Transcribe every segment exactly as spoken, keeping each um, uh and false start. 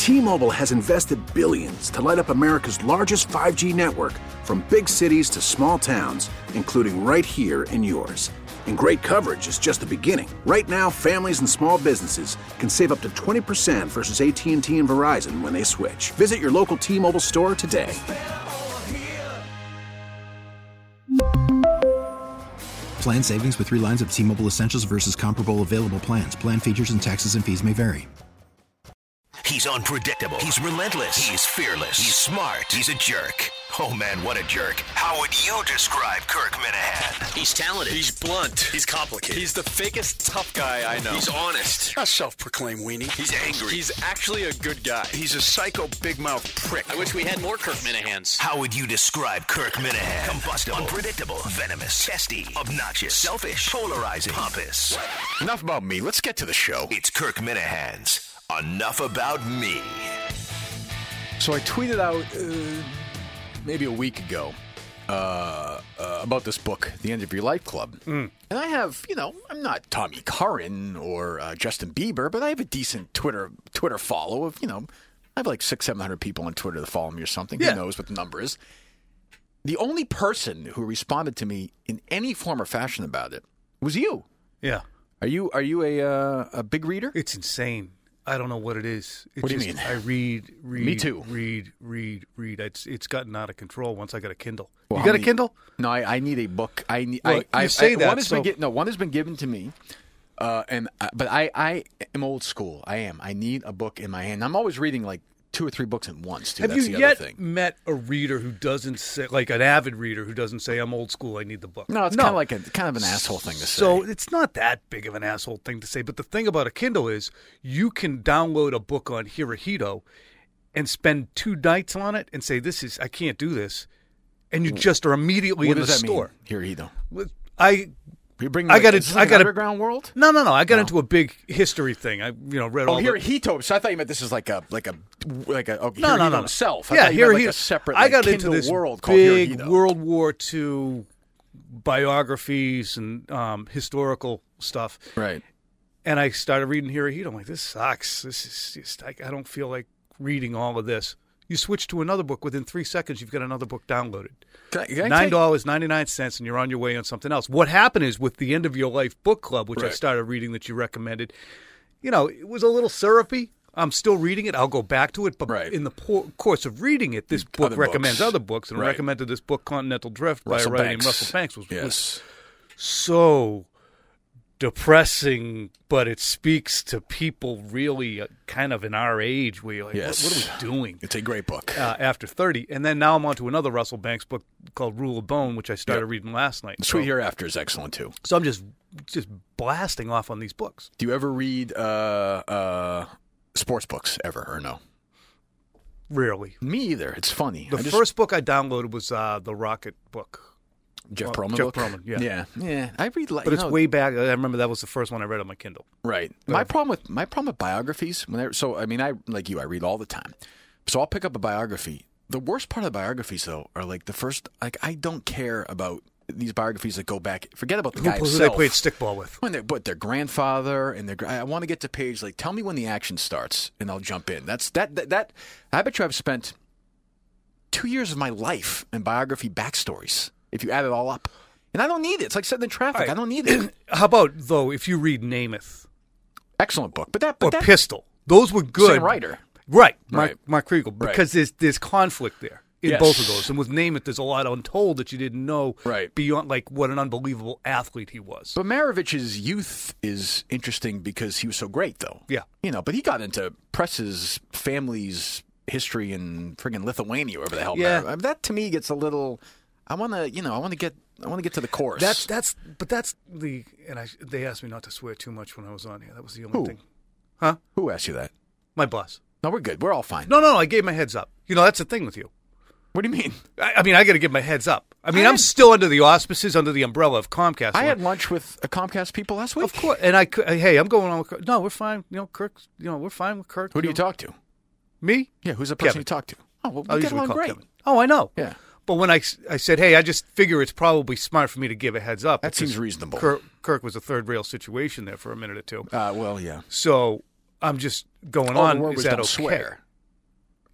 T-Mobile has invested billions to light up America's largest five G network, from big cities to small towns, including right here in yours. And great coverage is just the beginning. Right now, families and small businesses can save up to twenty percent versus A T and T and Verizon when they switch. Visit your local T-Mobile store today. Plan savings with three lines of T-Mobile Essentials versus comparable available plans. Plan features and taxes and fees may vary. He's unpredictable. He's relentless. He's fearless. He's smart. He's a jerk. Oh, man, what a jerk. How would you describe Kirk Minahan? He's talented. He's blunt. He's complicated. He's the fakest tough guy I know. He's honest. A self-proclaimed weenie. He's angry. He's actually a good guy. He's a psycho big mouth prick. I wish we had more Kirk Minahans. How would you describe Kirk Minahan? Combustible, unpredictable, venomous, testy, obnoxious, selfish, polarizing, pompous. Enough about me. Let's get to the show. It's Kirk Minahan's Enough About Me. So I tweeted out uh, maybe a week ago uh, uh, about this book, The End of Your Life Club. Mm. And I have, you know, I'm not Tommy Curran or uh, Justin Bieber, but I have a decent Twitter Twitter follow of, you know, I have like six, seven hundred people on Twitter that follow me or something. Yeah. Who knows what the number is? The only person who responded to me in any form or fashion about it was you. Yeah. Are you are you a uh, a big reader? It's insane. I don't know what it is. It's what do you just, mean? I read, read, Me too. read, read, read. It's it's gotten out of control once I got a Kindle. Well, you got many, a Kindle? No, I, I need a book. I need. Well, I, you I, say I, that. One has so... been get, no, one has been given to me, uh, and uh, but I, I am old school. I am. I need a book in my hand. I'm always reading like two or three books at once. Too. Have That's you the yet other thing. met a reader who doesn't say, like an avid reader who doesn't say, "I'm old school. I need the book"? No, it's no. kind of like a kind of an asshole thing to say. So it's not that big of an asshole thing to say. But the thing about a Kindle is you can download a book on Hirohito and spend two nights on it and say, "This is I can't do this," and you just are immediately what in the does that store. Mean, Hirohito. I. You bring I like, got is it. this I like got underground world. No, no, no. I got no. into a big history thing. I, you know, read oh, all. Hirohito. So I thought you meant this is like a like a like a oh, no, Hirohito no, no, himself. I yeah, thought you meant Hirohito. Like a separate. I like, got Kindle into this world called big Hirohito. World War Two biographies and um, historical stuff. Right. And I started reading Hirohito. I'm like, this sucks. This is just I, I don't feel like reading all of this. You switch to another book within three seconds. You've got another book downloaded. Can I, can I Nine dollars ninety nine cents, and you're on your way on something else. What happened is with the End of Your Life book club, which right. I started reading that you recommended. You know, it was a little syrupy. I'm still reading it. I'll go back to it, but right. in the por- course of reading it, this book other recommends books. other books, and right. recommended this book, Continental Drift, Russell by a writer Banks. named Russell Banks. Was, yes. was so depressing, but it speaks to people really uh, kind of in our age where you're like, yes. what, what are we doing? It's a great book. Uh, after thirty. And then now I'm on to another Russell Banks book called Rule of Bone, which I started yep. reading last night. Sweet so, Hereafter is excellent, too. So I'm just just blasting off on these books. Do you ever read uh, uh, sports books ever or no? Rarely. Me either. It's funny. The I just, first book I downloaded was uh, the Rocket book. Jeff well, Pearlman Jeff book? Pearlman, yeah. Yeah. Yeah. I read like But it's know, way back. I remember that was the first one I read on my Kindle. Right. Go my ahead. problem with my problem with biographies when I, so I mean I like you I read all the time. So I'll pick up a biography. The worst part of the biographies though are like the first like I don't care about these biographies that go back. Forget about the Who, guy who himself. they played stickball with. When they but their grandfather and their I want to get to page like tell me when the action starts and I'll jump in. That's that that, that I bet you I've spent two years of my life in biography backstories if you add it all up. And I don't need it. It's like sitting in traffic. Right. I don't need it. How about, though, if you read Namath? Excellent book. But that but or that, Pistol. Those were good. Same writer. Right. Mark, Right. Mark Kriegel. Right. Because there's there's conflict there in Yes. both of those. And with Namath, there's a lot untold that you didn't know Right. beyond, like, what an unbelievable athlete he was. But Maravich's youth is interesting because he was so great, though. Yeah. You know, but he got into Press's family's history in friggin' Lithuania, wherever the hell. Yeah. Mar- that to me gets a little. I want to, you know, I want to get, I want to get to the course. That's that's, but that's the, and I, they asked me not to swear too much when I was on here. That was the only Who? thing. Huh? Who asked you that? My boss. No, we're good. We're all fine. No, no, no. I gave my heads up. You know, that's the thing with you. What do you mean? I, I mean, I got to give my heads up. I mean, I I'm had- still under the auspices, under the umbrella of Comcast. I had lunch with a Comcast people last week. Of course, and I could. Hey, I'm going on with Kirk. No, we're fine. You know, Kirk. You know, we're fine with Kirk. Who do you know. talk to? Me? Yeah, who's the person Kevin. you talk to? Oh, well, I we get usually along call great. Kevin. Oh, I know. Yeah. But when I, I said, hey, I just figure it's probably smart for me to give a heads up. That because seems reasonable. Kirk, Kirk was a third rail situation there for a minute or two. Uh, well, yeah. So I'm just going Oh, on. the word Is was that don't okay? swear.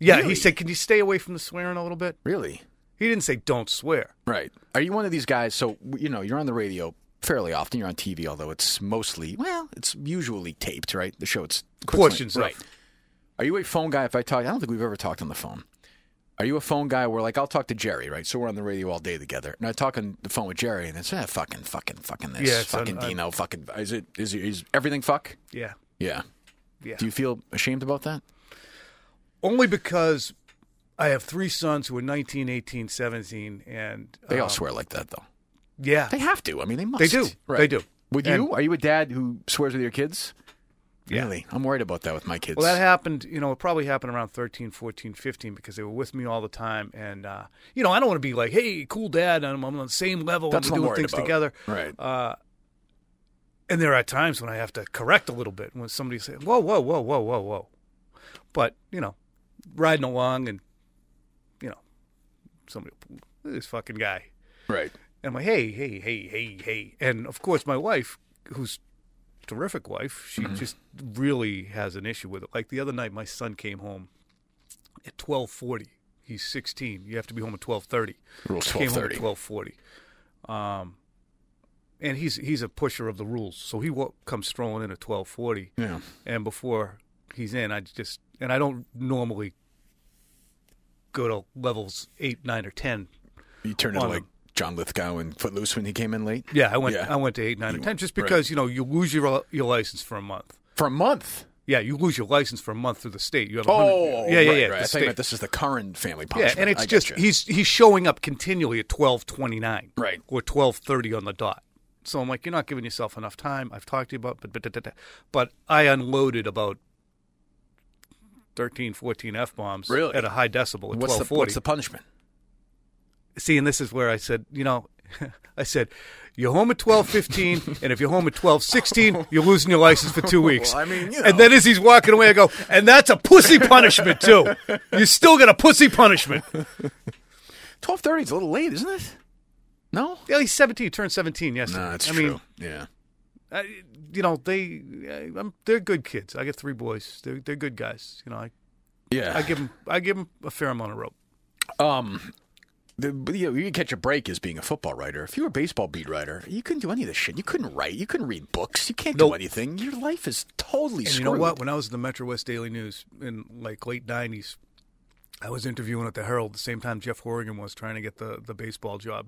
Yeah, Really? he said, "Can you stay away from the swearing a little bit?" Really? He didn't say don't swear. Right. Are you one of these guys? So, you know, you're on the radio fairly often. You're on T V, although it's mostly, well, it's usually taped, right? The show, it's Portions of. right. Are you a phone guy? If I talk, I don't think we've ever talked on the phone. Are you a phone guy where, like, I'll talk to Jerry, right? So we're on the radio all day together, and I talk on the phone with Jerry, and it's ah, fucking, fucking, fucking this, Yeah, it's fucking un- Dino, fucking. Is it? Is it? Is everything fuck? Yeah, Yeah. yeah. Do you feel ashamed about that? Only because I have three sons who are nineteen, eighteen, seventeen, and They all um, swear like that, though. Yeah, They have to. I mean, they must. They do. Right. They do. With And- you? Are you a dad who swears with your kids? Yeah. Really? I'm worried about that with my kids. Well, that happened, you know, it probably happened around thirteen, fourteen, fifteen because they were with me all the time. And, uh, you know, I don't want to be like, hey, cool dad, I'm, I'm on the same level, That's and what I'm we're doing worried things about. together. Right. Uh, and there are times when I have to correct a little bit when somebody says, whoa, whoa, whoa, whoa, whoa, whoa. But, you know, riding along and, you know, somebody, this fucking guy. Right. And I'm like, hey, hey, hey, hey, hey. And, of course, my wife, who's a terrific wife, she Mm-hmm. just really has an issue with it. Like the other night, my son came home at twelve forty. He's sixteen. You have to be home at twelve thirty. Rules Came home twelve thirty. at twelve forty. Um, and he's he's a pusher of the rules. So he wo- comes strolling in at twelve forty. Yeah. And before he's in, I just, and I don't normally go to levels eight, nine, or ten. You turned into on like them. John Lithgow and Footloose when he came in late? Yeah, I went. Yeah. I went to eight, nine, or You- ten, just right. because you know you lose your your license for a month. For a month? Yeah, you lose your license for a month through the state. You have a Oh, hundred, yeah, yeah, right, yeah. right. the I thought state. you meant this is the current family Yeah, punishment. and it's I just getcha. he's he's showing up continually at twelve twenty nine, Right. or twelve thirty on the dot. So I'm like, you're not giving yourself enough time. I've talked to you about, but but, but, but, but I unloaded about thirteen, fourteen f bombs Really? at a high decibel at What's the, twelve forty. what's the punishment? See, and this is where I said, you know, I said, you're home at twelve fifteen, and if you're home at twelve sixteen, you're losing your license for two weeks. Well, I mean, you know. And then as he's walking away, I go, and that's a pussy punishment, too. You still got a pussy punishment. twelve thirty is a little late, isn't it? No? Yeah, he's seventeen. He turned seventeen yesterday. No, that's I true. mean, yeah. I, you know, they, I, I'm, they're good kids. I got three boys. They're they're good guys. You know, I Yeah. I give them I give them a fair amount of rope. Um, the, but, you know, you can catch a break as being a football writer. If you were a baseball beat writer, you couldn't do any of this shit. You couldn't write. You couldn't read books. You can't do Nope. anything. Your life is totally And screwed. you know what? When I was in the Metro West Daily News in like late nineties, I was interviewing at the Herald the same time Jeff Horrigan was trying to get the, the baseball job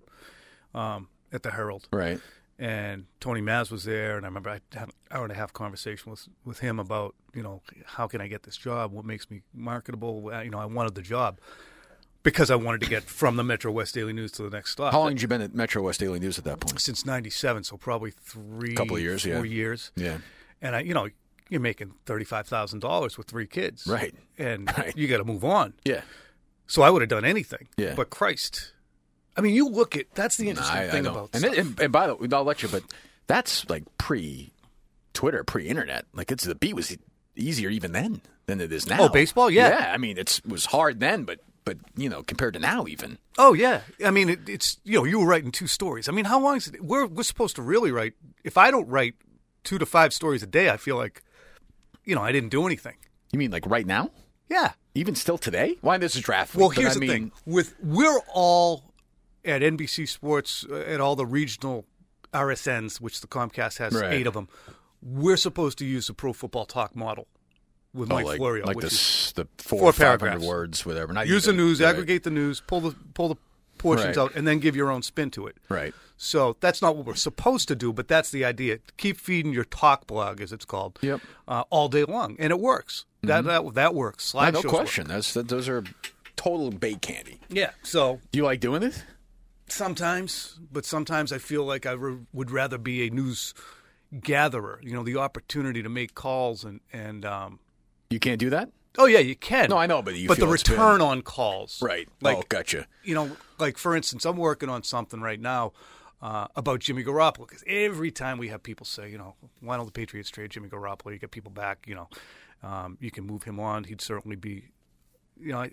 um, at the Herald. Right. And Tony Maz was there, and I remember I had an hour and a half conversation with with him about, you know, how can I get this job? What makes me marketable? Uh, You know, I wanted the job because I wanted to get from the Metro West Daily News to the next stop. How long had you been at Metro West Daily News at that point? Since ninety-seven, so probably three, Couple of years, four yeah. years. Yeah. And I, you know, you're making thirty-five thousand dollars with three kids, Right. And Right. you got to move on. Yeah. So I would have done anything. Yeah. But Christ, I mean, you look at that's the interesting I, I thing know. about and, stuff. it, and, and by the way, I'll let you, but that's like pre-Twitter, pre-internet. Like it's the beat was e- easier even then than it is now. Oh, baseball? Yeah. Yeah. I mean, it's, it was hard then, but but you know, compared to now, even. Oh yeah, I mean it, it's you know you were writing two stories. I mean, how long is it? We're we're supposed to really write. If I don't write two to five stories a day, I feel like, you know, I didn't do anything. You mean like right now? Yeah. Even still today? Why this is draft week? Well, but here's I the mean, thing: with we're all at N B C Sports uh, at all the regional R S Ns, which the Comcast has Right. eight of them. We're supposed to use the Pro Football Talk model with oh, Mike like, Florio, like which the, is s- the four, four five hundred paragraphs. words, whatever. Not use the even, news, right. aggregate the news, pull the pull the portions Right. out, and then give your own spin to it. Right. So that's not what we're supposed to do, but that's the idea. Keep feeding your talk blog, as it's called, Yep. uh, all day long, and it works. That that that works. Yeah, no Slideshows question. work. That's that, those are total bait candy. Yeah. So Do you like doing it? sometimes, but sometimes I feel like I re- would rather be a news gatherer. You know, the opportunity to make calls and and um, You can't do that? oh yeah, you can. No, I know, but you but the feel it's been- return on calls, Right. Like, oh, gotcha. you know, like for instance, I'm working on something right now uh, about Jimmy Garoppolo because every time we have people say, you know, why don't the Patriots trade Jimmy Garoppolo? You get people back, you know, um, you can move him on. He'd certainly be, you know,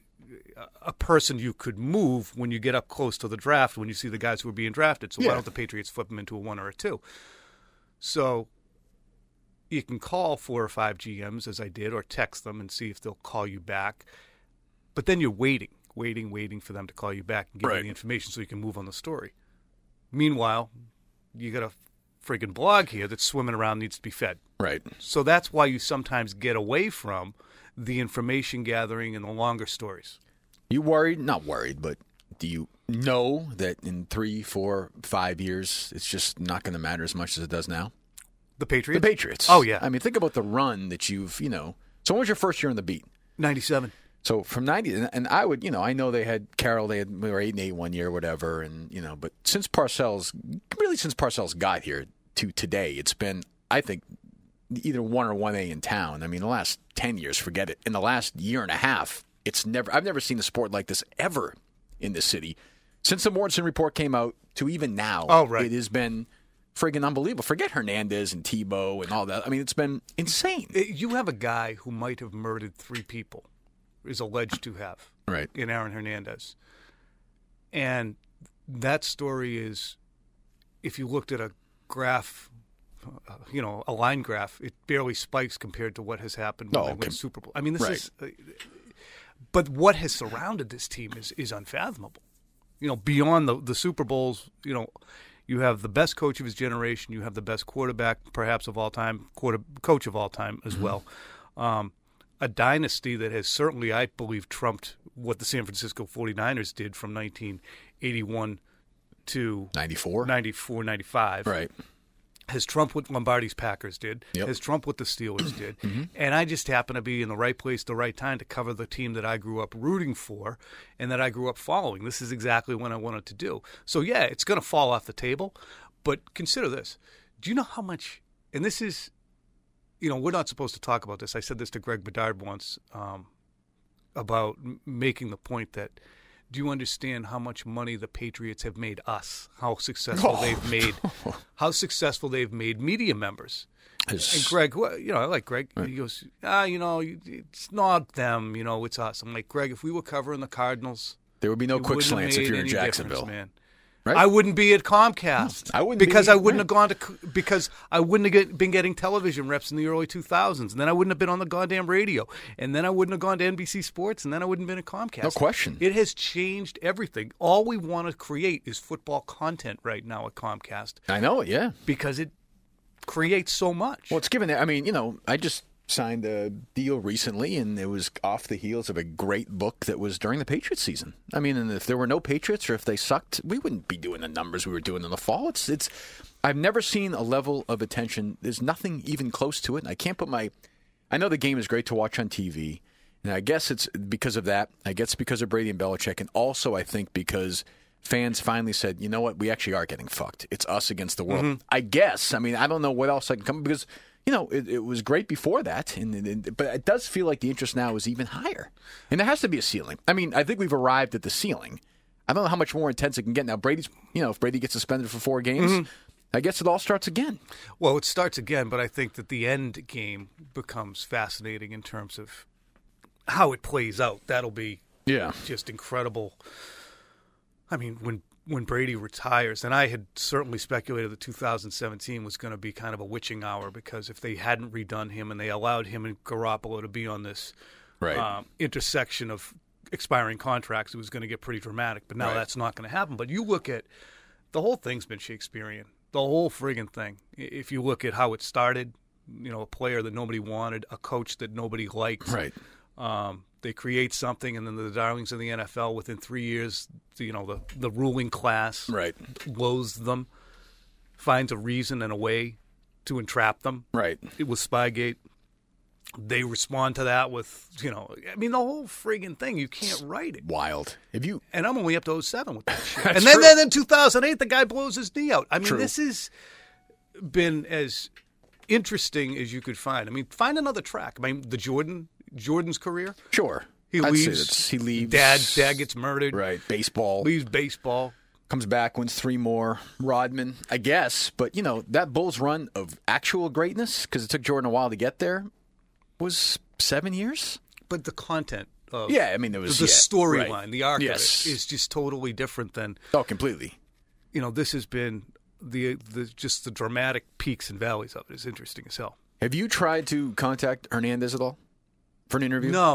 a person you could move when you get up close to the draft when you see the guys who are being drafted. So Yeah. why don't the Patriots flip him into a one or a two? So you can call four or five G Ms as I did, or text them and see if they'll call you back. but then you're waiting, waiting, waiting for them to call you back and give Right. you the information so you can move on the story. Meanwhile, you got a friggin' blog here that's swimming around, needs to be fed. Right. So that's why you sometimes get away from the information gathering and the longer stories. You worried? Not worried, but do you know that in three, four, five years, it's just not going to matter as much as it does now? The Patriots? The Patriots. Oh, yeah. I mean, think about the run that you've, you know. So when was your first year on the beat? ninety-seven. So from ninety, and I would, you know, I know they had Carroll, they had we were eight and eight one year, whatever, and you know, but since Parcells, really since Parcells got here to today, it's been, I think, either one or one A in town. I mean, the last ten years, forget it. In the last year and a half, it's never, I've never seen a sport like this ever in this city. Since the Mortensen report came out to even now, oh, right. it has been friggin' unbelievable. Forget Hernandez and Tebow and all that. I mean, it's been insane. You have a guy who might have murdered three people, is alleged to have, right, in Aaron Hernandez. And that story is, if you looked at a graph, uh, you know, a line graph, it barely spikes compared to what has happened when No, they win okay. Super Bowl. I mean, this Right. is, uh, but what has surrounded this team is is unfathomable. You know, beyond the the Super Bowls, you know, you have the best coach of his generation, you have the best quarterback, perhaps of all time, quarter coach of all time as Mm-hmm. well. Um, a dynasty that has certainly, I believe, trumped what the San Francisco forty-niners did from nineteen eighty-one to ninety-four ninety-four, ninety-five. Right. Has trumped what Lombardi's Packers did, Yep. has trumped what the Steelers did. Mm-hmm. And I just happen to be in the right place at the right time to cover the team that I grew up rooting for and that I grew up following. This is exactly what I wanted to do. So, yeah, it's going to fall off the table. But consider this. Do you know how much – and this is – you know, we're not supposed to talk about this. I said this to Greg Bedard once um, about m- making the point that – do you understand how much money the Patriots have made us? How successful Oh. they've made, how successful they've made media members. It's- And Greg, well, you know, I like Greg. He goes, ah, you know, it's not them, you know, it's us. I'm like, Greg, if we were covering the Cardinals, There would be no it quick wouldn't have slants if made you're in any Jacksonville. difference, man. Right? I wouldn't be at Comcast. I wouldn't because be- I wouldn't right. have gone to because I wouldn't have get, been getting television reps in the early two thousands, and then I wouldn't have been on the goddamn radio, and then I wouldn't have gone to N B C Sports, and then I wouldn't have been at Comcast. No question. It has changed everything. All we want to create is football content right now at Comcast I know it, yeah. because it creates so much. Well, it's given that. I mean, you know, I just signed a deal recently, and it was off the heels of a great book that was during the Patriots season. I mean, and if there were no Patriots or if they sucked, we wouldn't be doing the numbers we were doing in the fall. It's, it's. I've never seen a level of attention. There's nothing even close to it. And I can't put my. I know the game is great to watch on T V, and I guess it's because of that. I guess because of Brady and Belichick, and also I think because fans finally said, you know what, we actually are getting fucked. It's us against the world. Mm-hmm. I guess. I mean, I don't know what else I can come because. You know, it, it was great before that, and, and, but it does feel like the interest now is even higher. And there has to be a ceiling. I mean, I think we've arrived at the ceiling. I don't know how much more intense it can get. Now, Brady's, you know, if Brady gets suspended for four games, Mm-hmm. I guess it all starts again. Well, it starts again, but I think that the end game becomes fascinating in terms of how it plays out. That'll be Yeah. just incredible. I mean, when when Brady retires, and I had certainly speculated that two thousand seventeen was going to be kind of a witching hour because if they hadn't redone him and they allowed him and Garoppolo to be on this Right. um, intersection of expiring contracts, it was going to get pretty dramatic. But now Right. that's not going to happen. But you look at the whole thing's been Shakespearean. The whole friggin' thing. If you look at how it started, you know, a player that nobody wanted, a coach that nobody liked. Right. Um, they create something, and then the darlings of the N F L within three years, you know, the, the ruling class Right. loathes them, finds a reason and a way to entrap them. Right. It was Spygate. They respond to that with, you know, I mean, the whole friggin' thing. You can't write it. Wild. If you. And I'm only up to oh seven with that shit. That's and then, true. then in two thousand eight, the guy blows his knee out. I mean, True. this has been as interesting as you could find. I mean, find another track. I mean, the Jordan, Jordan's career. Sure. He I'd say leaves. that's- He leaves. Dad, dad gets murdered. Right. Baseball. Leaves baseball. Comes back, wins three more. Rodman, I guess. But, you know, that Bulls run of actual greatness, because it took Jordan a while to get there, was seven years? But the content of Yeah, I mean, there was the yeah, storyline, right. the arc Yes. of it is just totally different than, Oh, completely. you know, this has been the the just the dramatic peaks and valleys of it is interesting as hell. Have you tried to contact Hernandez at all for an interview? No,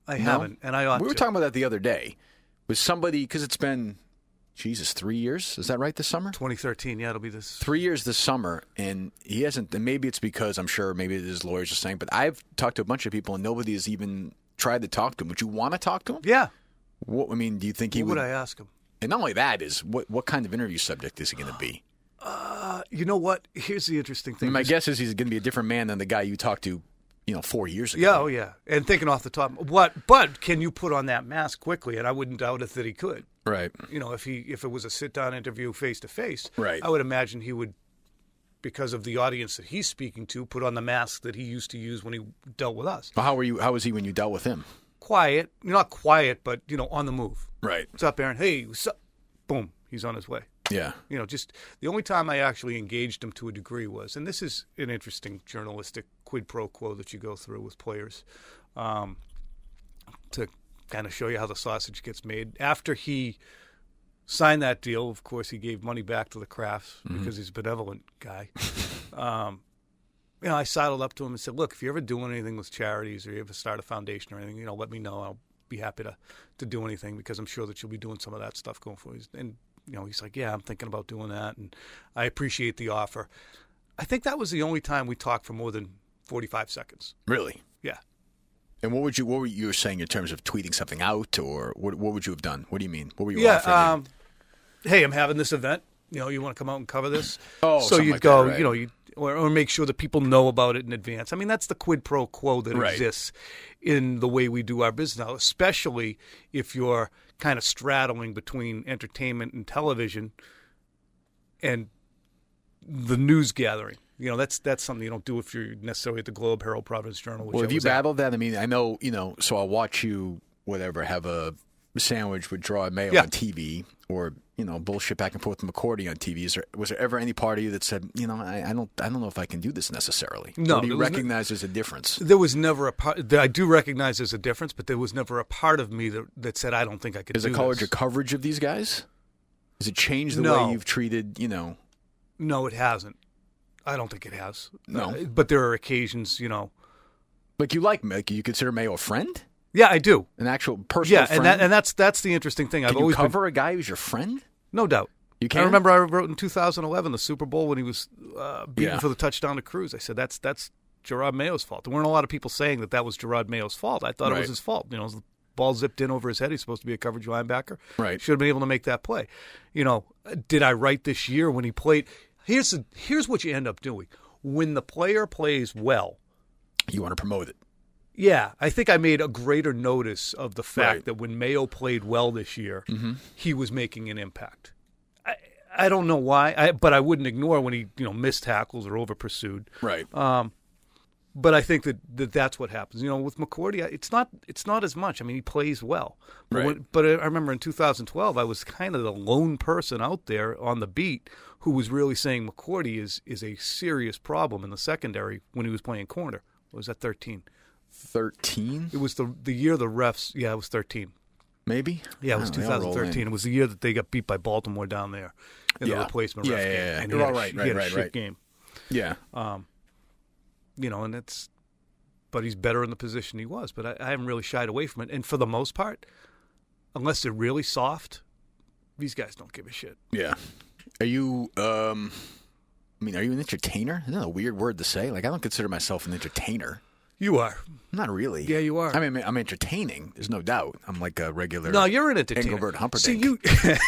I No? haven't, and I ought We were to. talking about that the other day. Was somebody, because it's been, Jesus, three years? Is that right this summer? twenty thirteen, yeah, it'll be this. Three years this summer, and he hasn't, and maybe it's because, I'm sure, maybe his lawyers are saying, but I've talked to a bunch of people, and nobody has even tried to talk to him. Would you want to talk to him? Yeah. What, I mean, do you think he What would? would I ask him? And not only that, is what, what kind of interview subject is he going to be? Uh, you know what? Here's the interesting I thing. mean, my This- guess is he's going to be a different man than the guy you talked to, you know, four years ago. Yeah, oh yeah. And thinking off the top, what? But can you put on that mask quickly? And I wouldn't doubt it that he could. Right. You know, if he if it was a sit down interview face to face, Right. I would imagine he would, because of the audience that he's speaking to, put on the mask that he used to use when he dealt with us. Well, how were you? How was he when you dealt with him? Quiet, not quiet, but you know, on the move. Right. What's up, Aaron? Hey, what's up? Boom, he's on his way. Yeah. You know, just the only time I actually engaged him to a degree was, and this is an interesting journalistic quid pro quo that you go through with players, um, to kind of show you how the sausage gets made. After he signed that deal, of course, he gave money back to the Crafts Mm-hmm. because he's a benevolent guy. um, you know, I sidled up to him and said, "Look, if you're ever doing anything with charities or you ever start a foundation or anything, you know, let me know. I'll be happy to, to do anything because I'm sure that you'll be doing some of that stuff going forward." And you know, he's like, "Yeah, I'm thinking about doing that, and I appreciate the offer." I think that was the only time we talked for more than forty-five seconds. Really? Yeah. And what would you? What were you saying in terms of tweeting something out, or what? What would you have done? What do you mean? What were you Yeah. offering him? Um, hey, I'm having this event. You know, you want to come out and cover this? Oh, so something you'd like go. that, right. You know, you or, or make sure that people know about it in advance. I mean, that's the quid pro quo that Right. exists in the way we do our business now, especially if you're kind of straddling between entertainment and television and the news gathering. You know, that's that's something you don't do if you're necessarily at the Globe, Herald, Providence Journal. Which Well, I have you was at. battled that? I mean, I know, you know, so I'll watch you, whatever, have a sandwich with Gerard Mayo Yeah. on T V, or, you know, bullshit back and forth with McCourty on T V. Is there, was there ever any part of you that said, you know, I, I don't I don't know if I can do this necessarily? No, Or do you there was no- recognize there's a difference? There was never a part. I do recognize there's a difference, but there was never a part of me that, that said I don't think I could Has do it colored this. your coverage of these guys? Has it changed the No. way you've treated, you know? No, it hasn't. I don't think it has. No. Uh, but there are occasions, you know. Like, you like Mayo? You consider Mayo a friend? Yeah, I do. An actual personal Yeah, friend? and that and that's that's the interesting thing. I've Can you always cover a guy who's your friend? been, no doubt. You can? I remember I wrote in two thousand eleven the Super Bowl when he was uh, beaten Yeah. for the touchdown to Cruz. I said that's that's Gerard Mayo's fault. There weren't a lot of people saying that that was Gerard Mayo's fault. I thought it Right. was his fault. You know, the ball zipped in over his head. He's supposed to be a coverage linebacker. Right. Should have been able to make that play. You know, did I write this year when he played? Here's the, here's what you end up doing when the player plays well. You want to promote it. Yeah, I think I made a greater notice of the fact Right. that when Mayo played well this year, Mm-hmm. he was making an impact. I I don't know why, I, but I wouldn't ignore when he you know missed tackles or over pursued. Right. Um, but I think that, that that's what happens. You know, with McCourty, I- it's not it's not as much. I mean, he plays well. But, Right. when, but I remember in two thousand twelve, I was kind of the lone person out there on the beat who was really saying McCourty is is a serious problem in the secondary when he was playing corner. What was that, thirteen? thirteen, It was the the year the refs. Yeah, it was thirteen. maybe? Yeah, it was I don't know, they all roll twenty thirteen. in. It was the year that they got beat by Baltimore down there in Yeah. the replacement Yeah, ref yeah, game. yeah. And You're he all had a, right, he right, had a right, shit right. game. Yeah. You know, and it's, but he's better in the position he was. But I, I haven't really shied away from it. And for the most part, unless they're really soft, these guys don't give a shit. Yeah. Are you, um, I mean, are you an entertainer? Isn't that a weird word to say? Like, I don't consider myself an entertainer. You are. Not really. Yeah, you are. I mean, I'm entertaining. There's no doubt. I'm like a regular. No, you're an entertainer. Engelbert Humperdinck. See, you.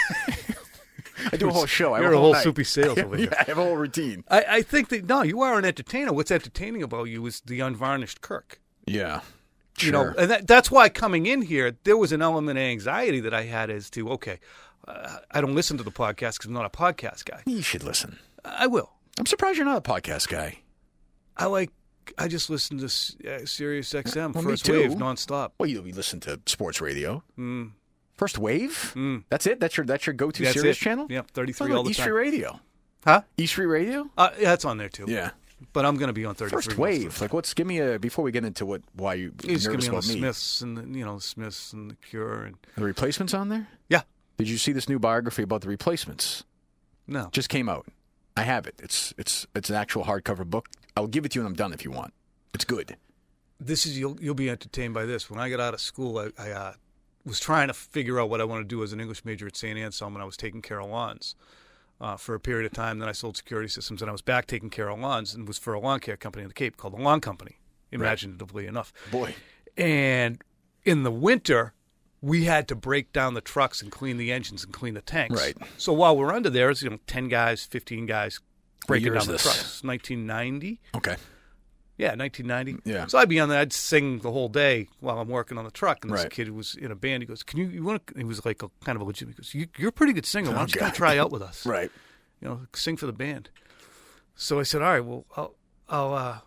I do a whole show. I have You're a whole whole night. soupy sales over here. Yeah, I have a whole routine. I, I think that no, you are an entertainer. What's entertaining about you is the unvarnished Kirk. Yeah. You Sure. know, and that, that's why coming in here, there was an element of anxiety that I had as to, okay, uh, I don't listen to the podcast because I'm not a podcast guy. You should listen. I will. I'm surprised you're not a podcast guy. I like, I just listen to uh, Sirius X M, Well, me First too. Wave, nonstop. Well, you, you listen to sports radio. Mm. First Wave? Mm. That's it? That's your that's your go-to That's Sirius it. channel? Yep, thirty-three What about all the East time. Free Radio. Huh? East Free Radio? Uh, yeah, that's on there too. Yeah. But I'm going to be on thirty-three. First Wave. Like, what's, give me a, before we get into what, why you You just give nervous me on the about me. Smiths and the, you know, the Smiths and the Cure and Are the Replacements on there? yeah, Did you see this new biography about the Replacements? no, Just came out. I have it. It's it's it's an actual hardcover book. I'll give it to you when I'm done if you want. It's good. this is you'll you'll be entertained by this. When I got out of school, I, I uh, was trying to figure out what I want to do as an English major at Saint Anselm, and I was taking care of lawns uh, for a period of time. Then I sold security systems, and I was back taking care of lawns, and was for a lawn care company in the Cape called the Lawn Company, imaginatively right. enough. Boy. And in the winter, we had to break down the trucks and clean the engines and clean the tanks. Right. So while we're under there, it's you know ten guys, fifteen guys breaking down the this? trucks. nineteen ninety Okay. Yeah, nineteen ninety Yeah. So I'd be on there. I'd sing the whole day while I'm working on the truck. And this Right. kid was in a band. He goes, "Can you? You want to?" He was like a kind of a legit. He goes, you, "You're a pretty good singer. Why don't you Okay. come try out with us? Right. You know, sing for the band." So I said, "All right, well, I'll, I'll, uh,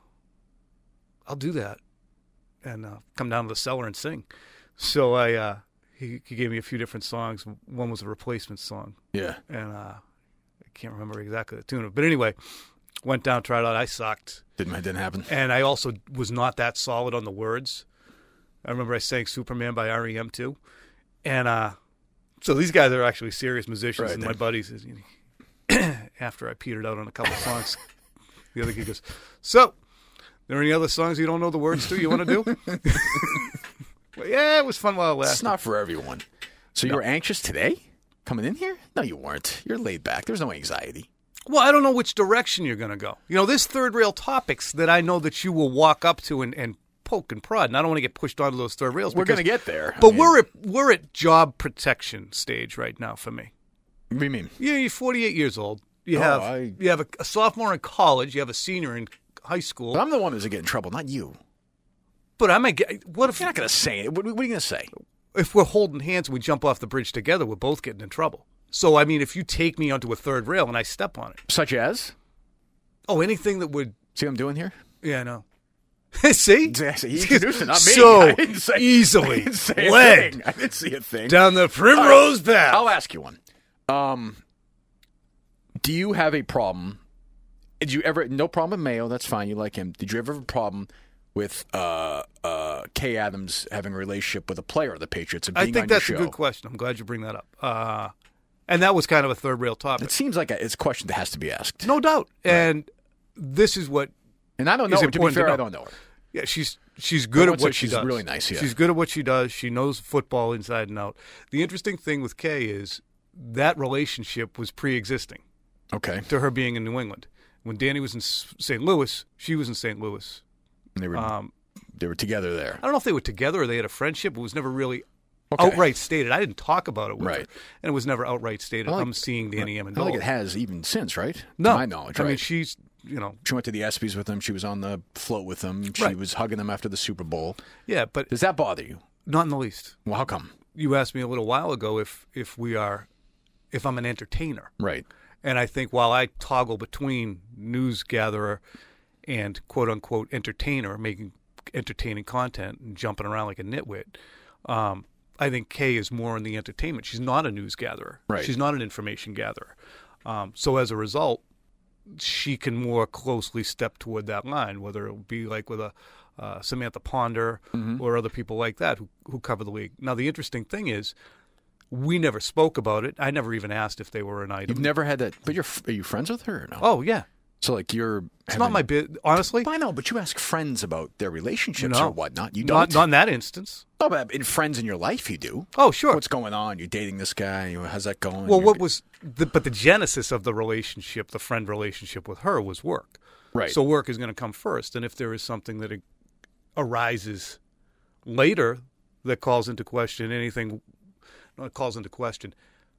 I'll do that, and uh, come down to the cellar and sing." So I, uh, he, he gave me a few different songs. One was a replacement song, Yeah. and uh, I can't remember exactly the tune of it. But anyway, went down, tried out. I sucked. Didn't didn't happen. And I also was not that solid on the words. I remember I sang Superman by R E M too. And uh, so these guys are actually serious musicians. Right. And my buddies, you know, after I petered out on a couple songs, the other kid goes, "So, there any other songs you don't know the words to you want to do?" Well, yeah, it was fun while it lasted. It's not for everyone. So you No. were anxious today coming in here? No, you weren't. You're laid back. There's no anxiety. Well, I don't know which direction you're going to go. You know, there's third rail topics that I know that you will walk up to and, and poke and prod, and I don't want to get pushed onto those third rails. We're because- going to get there. But I mean, we're at we're at job protection stage right now for me. What do you mean? Yeah, you're forty-eight years old. You Oh, have I- you have a, a sophomore in college. You have a senior in high school. But I'm the one who's going to get in trouble, not you. But I might get. What if You're not going to say it. What, what are you going to say? if we're holding hands and we jump off the bridge together? We're both getting in trouble. So I mean, if you take me onto a third rail and I step on it, Such as? oh, anything that would. See what I'm doing here? Yeah, I know. See? Exactly. He introduced it, not me. So I didn't say, easily I didn't say a led thing. I didn't see a thing. down the primrose path. I'll ask you one. Um, do you have a problem? Did you ever? No problem with Mayo. That's fine. You like him. Did you ever have a problem with uh, uh, Kay Adams having a relationship with a player of the Patriots and being I think on that's your a show? good question. I'm glad you bring that up. Uh, and that was kind of a third rail topic. It seems like a, it's a question that has to be asked. No doubt. And this is what And I don't know is her. To be important to fair, know. I don't know her. Yeah, she's she's good Everyone at what says she she's does. really nice, yeah. She's good at what she does. She knows football inside and out. The interesting thing with Kay is that relationship was pre-existing Okay. to her being in New England. When Danny was in S- Saint Louis, she was in Saint Louis. And they were Um, they were together there. I don't know if they were together or they had a friendship. It was never really Okay. outright stated. I didn't talk about it with her, Right. and it was never outright stated. I like- I'm seeing Danny I don't Amendola. think it has even since, right? no, To my knowledge, I right? mean, she's you know, She went to the ESPYs with him. She was on the float with him. She Right. was hugging them after the Super Bowl. yeah, but Does that bother you? not in the least. Well, how come? You asked me a little while ago if if we are if I'm an entertainer. Right. And I think while I toggle between news gatherer and quote unquote entertainer, making entertaining content and jumping around like a nitwit, um, I think Kay is more in the entertainment. She's not a news gatherer. Right. She's not an information gatherer. Um, so as a result, she can more closely step toward that line, whether it be like with a uh, Samantha Ponder Mm-hmm. or other people like that who, who cover the league. Now, the interesting thing is, we never spoke about it. I never even asked if they were an item. You've never had that, but you're are you friends with her or no? Oh yeah, So like you're. it's not my bit. Honestly, I know, but you ask friends about their relationships No. or whatnot. You not don't. not in that instance. No, but in friends in your life, you do. Oh sure. What's going on? You're dating this guy. How's that going? well, You're- what was the, but the genesis of the relationship, the friend relationship with her, was work. Right. So work is going to come first, and if there is something that arises later that calls into question anything, not calls into question,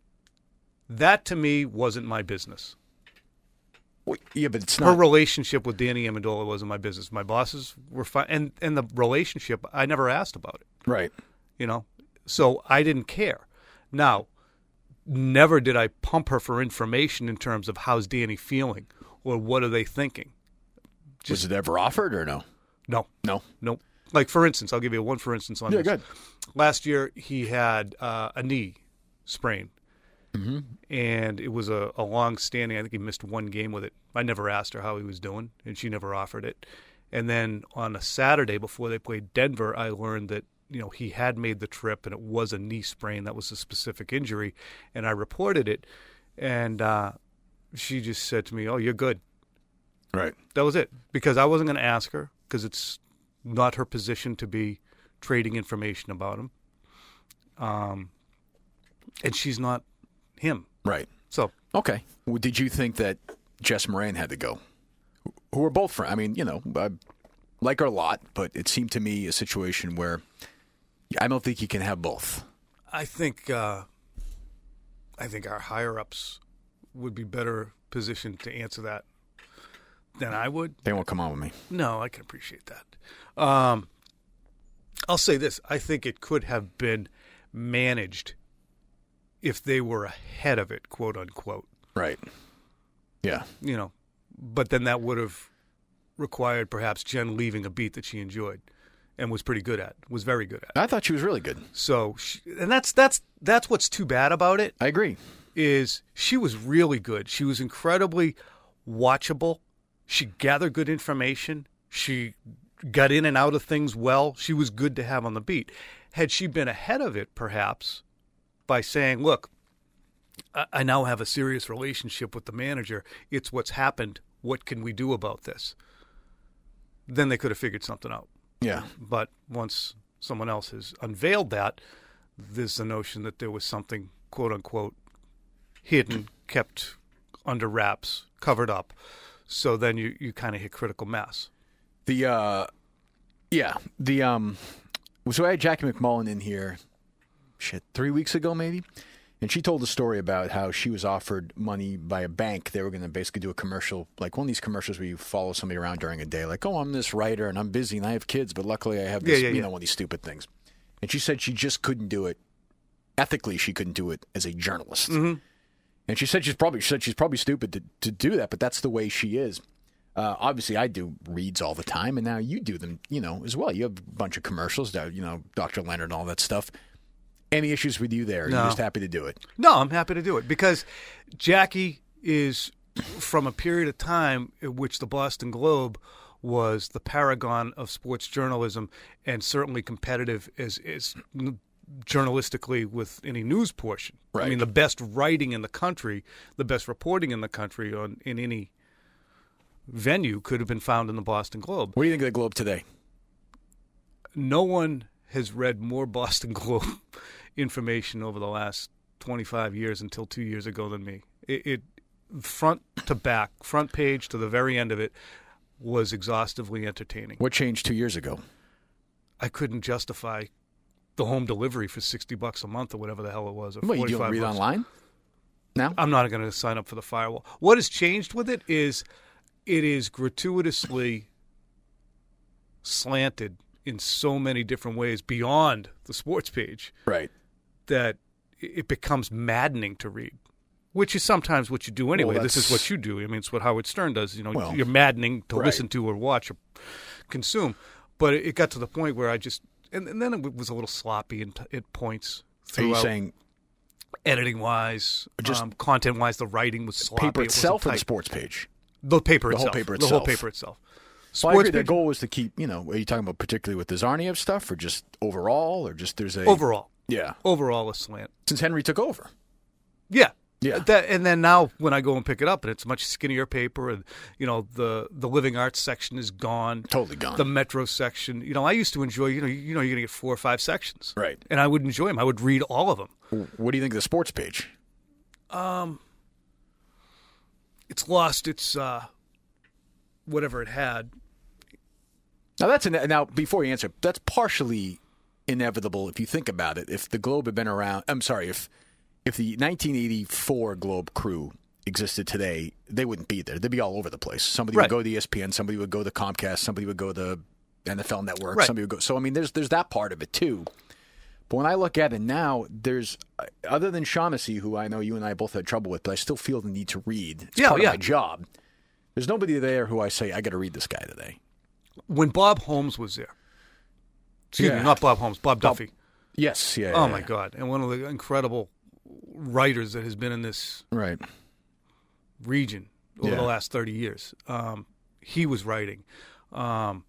that to me wasn't my business. Well, yeah, but it's Her not. relationship with Danny Amendola wasn't my business. My bosses were fine, and and the relationship I never asked about it. Right. You know, so I didn't care. Now, never did I pump her for information in terms of how's Danny feeling or what are they thinking. Was it ever offered or no? No, No. no. Like for instance, I'll give you one for instance on Yeah, this. good. Last year he had uh, a knee sprain, Mm-hmm. and it was a, a long standing. I think he missed one game with it. I never asked her how he was doing, and she never offered it. And then on a Saturday before they played Denver, I learned that you know he had made the trip, and it was a knee sprain. That was a specific injury, and I reported it. And uh, she just said to me, "Oh, you're good." Right. That was it, because I wasn't going to ask her because it's not her position to be trading information about him. Um, and she's not him. Right. So okay. Well, did you think that Jess Moran had to go? Who were both friends? I mean, you know, I like her a lot, but it seemed to me a situation where I don't think you can have both. I think uh, I think our higher ups would be better positioned to answer that than I would. They won't come on with me. No, I can appreciate that. Um, I'll say this: I think it could have been managed if they were ahead of it, quote unquote. Right. Yeah. You know, but then that would have required perhaps Jen leaving a beat that she enjoyed and was pretty good at, was very good at. I thought she was really good. So, she, and that's that's that's what's too bad about it. I agree. Is she was really good. She was incredibly watchable. She gathered good information. She got in and out of things well. She was good to have on the beat. Had she been ahead of it, perhaps, by saying, look, I, I now have a serious relationship with the manager. It's what's happened. What can we do about this? Then they could have figured something out. Yeah. But once someone else has unveiled that, there's the notion that there was something, quote unquote, hidden, kept under wraps, covered up. So then you, you kind of hit critical mass. The, uh, yeah, the, um, so I had Jackie McMullen in here, shit, three weeks ago maybe, and she told a story about how she was offered money by a bank. They were going to basically do a commercial, like one of these commercials where you follow somebody around during a day, like, oh, I'm this writer and I'm busy and I have kids, but luckily I have this, yeah, yeah, you yeah. know, one of these stupid things. And she said she just couldn't do it. Ethically, she couldn't do it as a journalist. Mm-hmm. And she said she's probably she said she's probably stupid to, to do that, but that's the way she is. Uh, obviously, I do reads all the time, and now you do them, you know, as well. You have a bunch of commercials, you know, Doctor Leonard and all that stuff. Any issues with you there? No. You're just happy to do it? No, I'm happy to do it because Jackie is from a period of time in which the Boston Globe was the paragon of sports journalism and certainly competitive as, as journalistically with any news portion. Right. I mean, the best writing in the country, the best reporting in the country on in any venue could have been found in the Boston Globe. What do you think of the Globe today? No one has read more Boston Globe information over the last twenty-five years until two years ago than me. It, it front to back, front page to the very end of it, was exhaustively entertaining. What changed two years ago? I couldn't justify the home delivery for sixty bucks a month or whatever the hell it was. Or What, you don't read bucks. online now? I'm not going to sign up for the firewall. What has changed with it is it is gratuitously slanted in so many different ways beyond the sports page. Right. That it becomes maddening to read, which is sometimes what you do anyway. Well, this is that's- what you do. I mean, it's what Howard Stern does. You know, Well, you're maddening to right. listen to or watch or consume. But it got to the point where I just, and, and then it was a little sloppy in, at points. Are you throughout. saying Editing wise, Just um, content wise, the writing was sloppy. paper It wasn't itself or the tight. sports page? The paper The whole itself. paper The whole itself. paper itself. Well, I agree. Sports Their page, goal was to keep, you know, are you talking about particularly with the Zarniev stuff or just overall or just there's a. overall. Yeah. Overall, a slant. Since Henry took over. Yeah. Yeah. That, and then now when I go and pick it up, and it's much skinnier paper, and you know the the living arts section is gone, Totally gone. The Metro section, you know, I used to enjoy. You know, you, you know, you're gonna get four or five sections, Right. And I would enjoy them. I would read all of them. What do you think of the sports page? Um, it's lost its uh, whatever it had. Now that's an, now before you answer, that's partially inevitable if you think about it. If the Globe had been around, I'm sorry, if if the nineteen eighty-four Globe crew existed today, they wouldn't be there. They'd be all over the place. Somebody Right. would go to E S P N, somebody would go to Comcast, somebody would go to N F L Network, Right. somebody would go. So I mean, there's there's that part of it too. But when I look at it now, there's other than Shaughnessy, who I know you and I both had trouble with, but I still feel the need to read. It's Yeah, part yeah. of my job. There's nobody there who I say I got to read this guy today. When Bob Holmes was there, excuse Yeah. me, not Bob Holmes, Bob Bob- Duffy. Yes, yeah. Oh yeah, my yeah. God! And one of the incredible writers that has been in this Right. region over Yeah. the last thirty years. Um, he was writing. Um,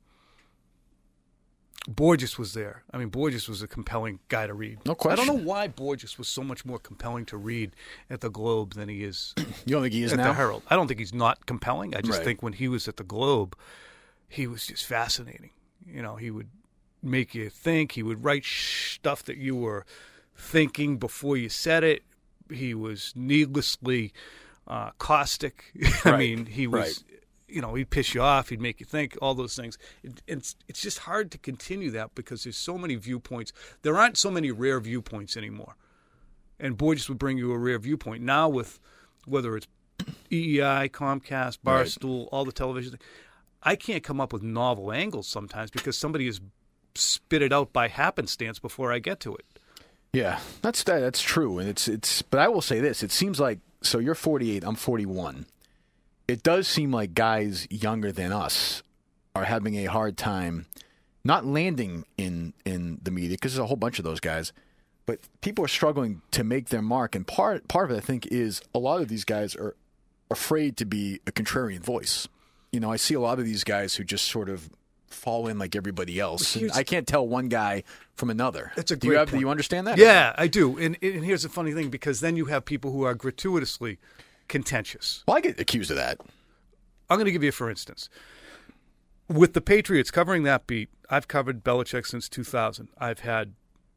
Borges was there. I mean, Borges was a compelling guy to read. No I question. don't know why Borges was so much more compelling to read at the Globe than he is You don't think he is at now? the Herald. I don't think he's not compelling. I just Right. think when he was at the Globe, he was just fascinating. You know, he would make you think. He would write stuff that you were thinking before you said it. He was needlessly uh, caustic. I Right. mean, he was, Right. you know, he'd piss you off. He'd make you think, all those things. It, it's, it's just hard to continue that because there's so many viewpoints. There aren't so many rare viewpoints anymore. And Borges would bring you a rare viewpoint. Now with whether it's E E I, Comcast, Barstool, all the television, I can't come up with novel angles sometimes because somebody has spit it out by happenstance before I get to it. Yeah, that's that, that's true, and it's it's. But I will say this: it seems like so you're forty-eight, I'm forty-one. It does seem like guys younger than us are having a hard time not landing in in the media because there's a whole bunch of those guys, but people are struggling to make their mark, and part part of it I think is a lot of these guys are afraid to be a contrarian voice. You know, I see a lot of these guys who just sort of fall in like everybody else. And I can't tell one guy from another. That's a do you great have, point. Do you understand that? Yeah, I do. And, and here's the funny thing, because then you have people who are gratuitously contentious. Well, I get accused of that. I'm going to give you, for instance, with the Patriots covering that beat, I've covered Belichick since two thousand. I've had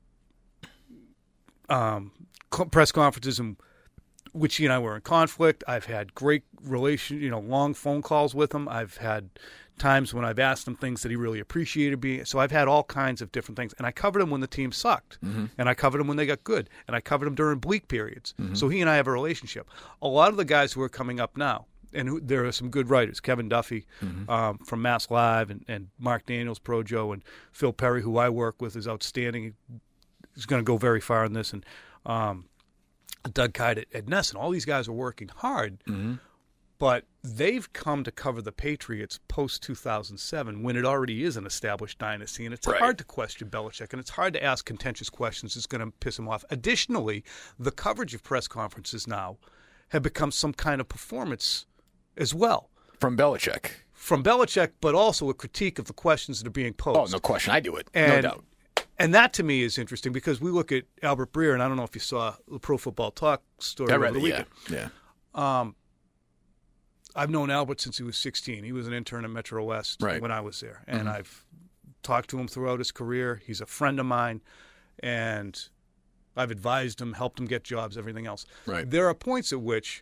um, co- press conferences in which he and I were in conflict. I've had great relation, you know, long phone calls with him. I've had times when I've asked him things that he really appreciated being. So I've had all kinds of different things. And I covered him when the team sucked. Mm-hmm. And I covered him when they got good. And I covered him during bleak periods. Mm-hmm. So he and I have a relationship. A lot of the guys who are coming up now, and who, there are some good writers, Kevin Duffy mm-hmm. um, from Mass Live, and, and Mark Daniels, Projo, and Phil Perry, who I work with, is outstanding. He's going to go very far in this. And um, Doug Kite at, at Nesson. All these guys are working hard. Mm-hmm. But they've come to cover the Patriots post two thousand seven when it already is an established dynasty. And it's right. hard to question Belichick, and it's hard to ask contentious questions. It's going to piss him off. Additionally, the coverage of press conferences now have become some kind of performance as well. From Belichick. From Belichick, but also a critique of the questions that are being posed. Oh, no question. I do it. And, no doubt. And that, to me, is interesting because we look at Albert Breer, and I don't know if you saw the Pro Football Talk story I over read the it, weekend. Yeah. yeah. Um, I've known Albert since he was sixteen. He was an intern at Metro West right. when I was there. And mm-hmm. I've talked to him throughout his career. He's a friend of mine. And I've advised him, helped him get jobs, everything else. Right. There are points at which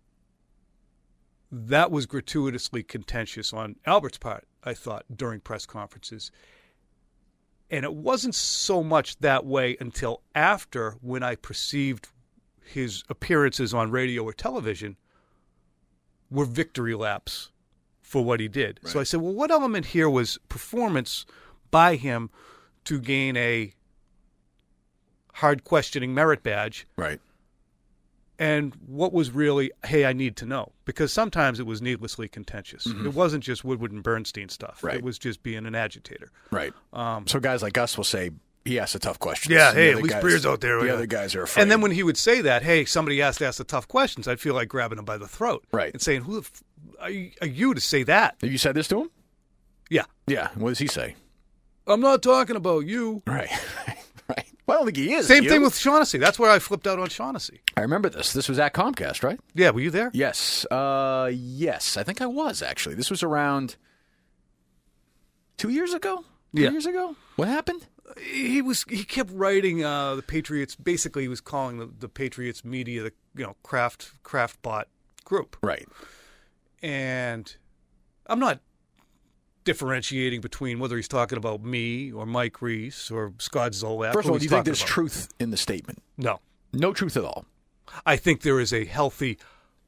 that was gratuitously contentious on Albert's part, I thought, during press conferences. And it wasn't so much that way until after, when I perceived his appearances on radio or television were victory laps for what he did. Right. So I said, well, what element here was performance by him to gain a hard questioning merit badge? Right. And what was really, hey, I need to know? Because sometimes it was needlessly contentious. Mm-hmm. It wasn't just Woodward and Bernstein stuff. Right. It was just being an agitator. Right. Um, so guys like us will say, he asked the tough questions. Yeah, and hey, the at least guys, Breer's out there. The yeah. other guys are afraid. And then when he would say that, hey, somebody has to ask the tough questions, I'd feel like grabbing him by the throat. Right. And saying, who the f- are, you, are you to say that? Have you said this to him? Yeah. Yeah. What does he say? I'm not talking about you. Right. right. Well, I don't think he is. Same you. thing with Shaughnessy. That's where I flipped out on Shaughnessy. I remember this. This was at Comcast, right? Yeah, were you there? Yes. Uh, yes, I think I was, actually. This was around two years ago? Two yeah. years ago? What happened? He was. He kept writing uh, the Patriots. Basically, he was calling the, the Patriots media the you know craft craft bot group. Right. And I'm not differentiating between whether he's talking about me or Mike Reese or Scott Zolak. First of all, do you think there's about. truth in the statement? No. No truth at all. I think there is a healthy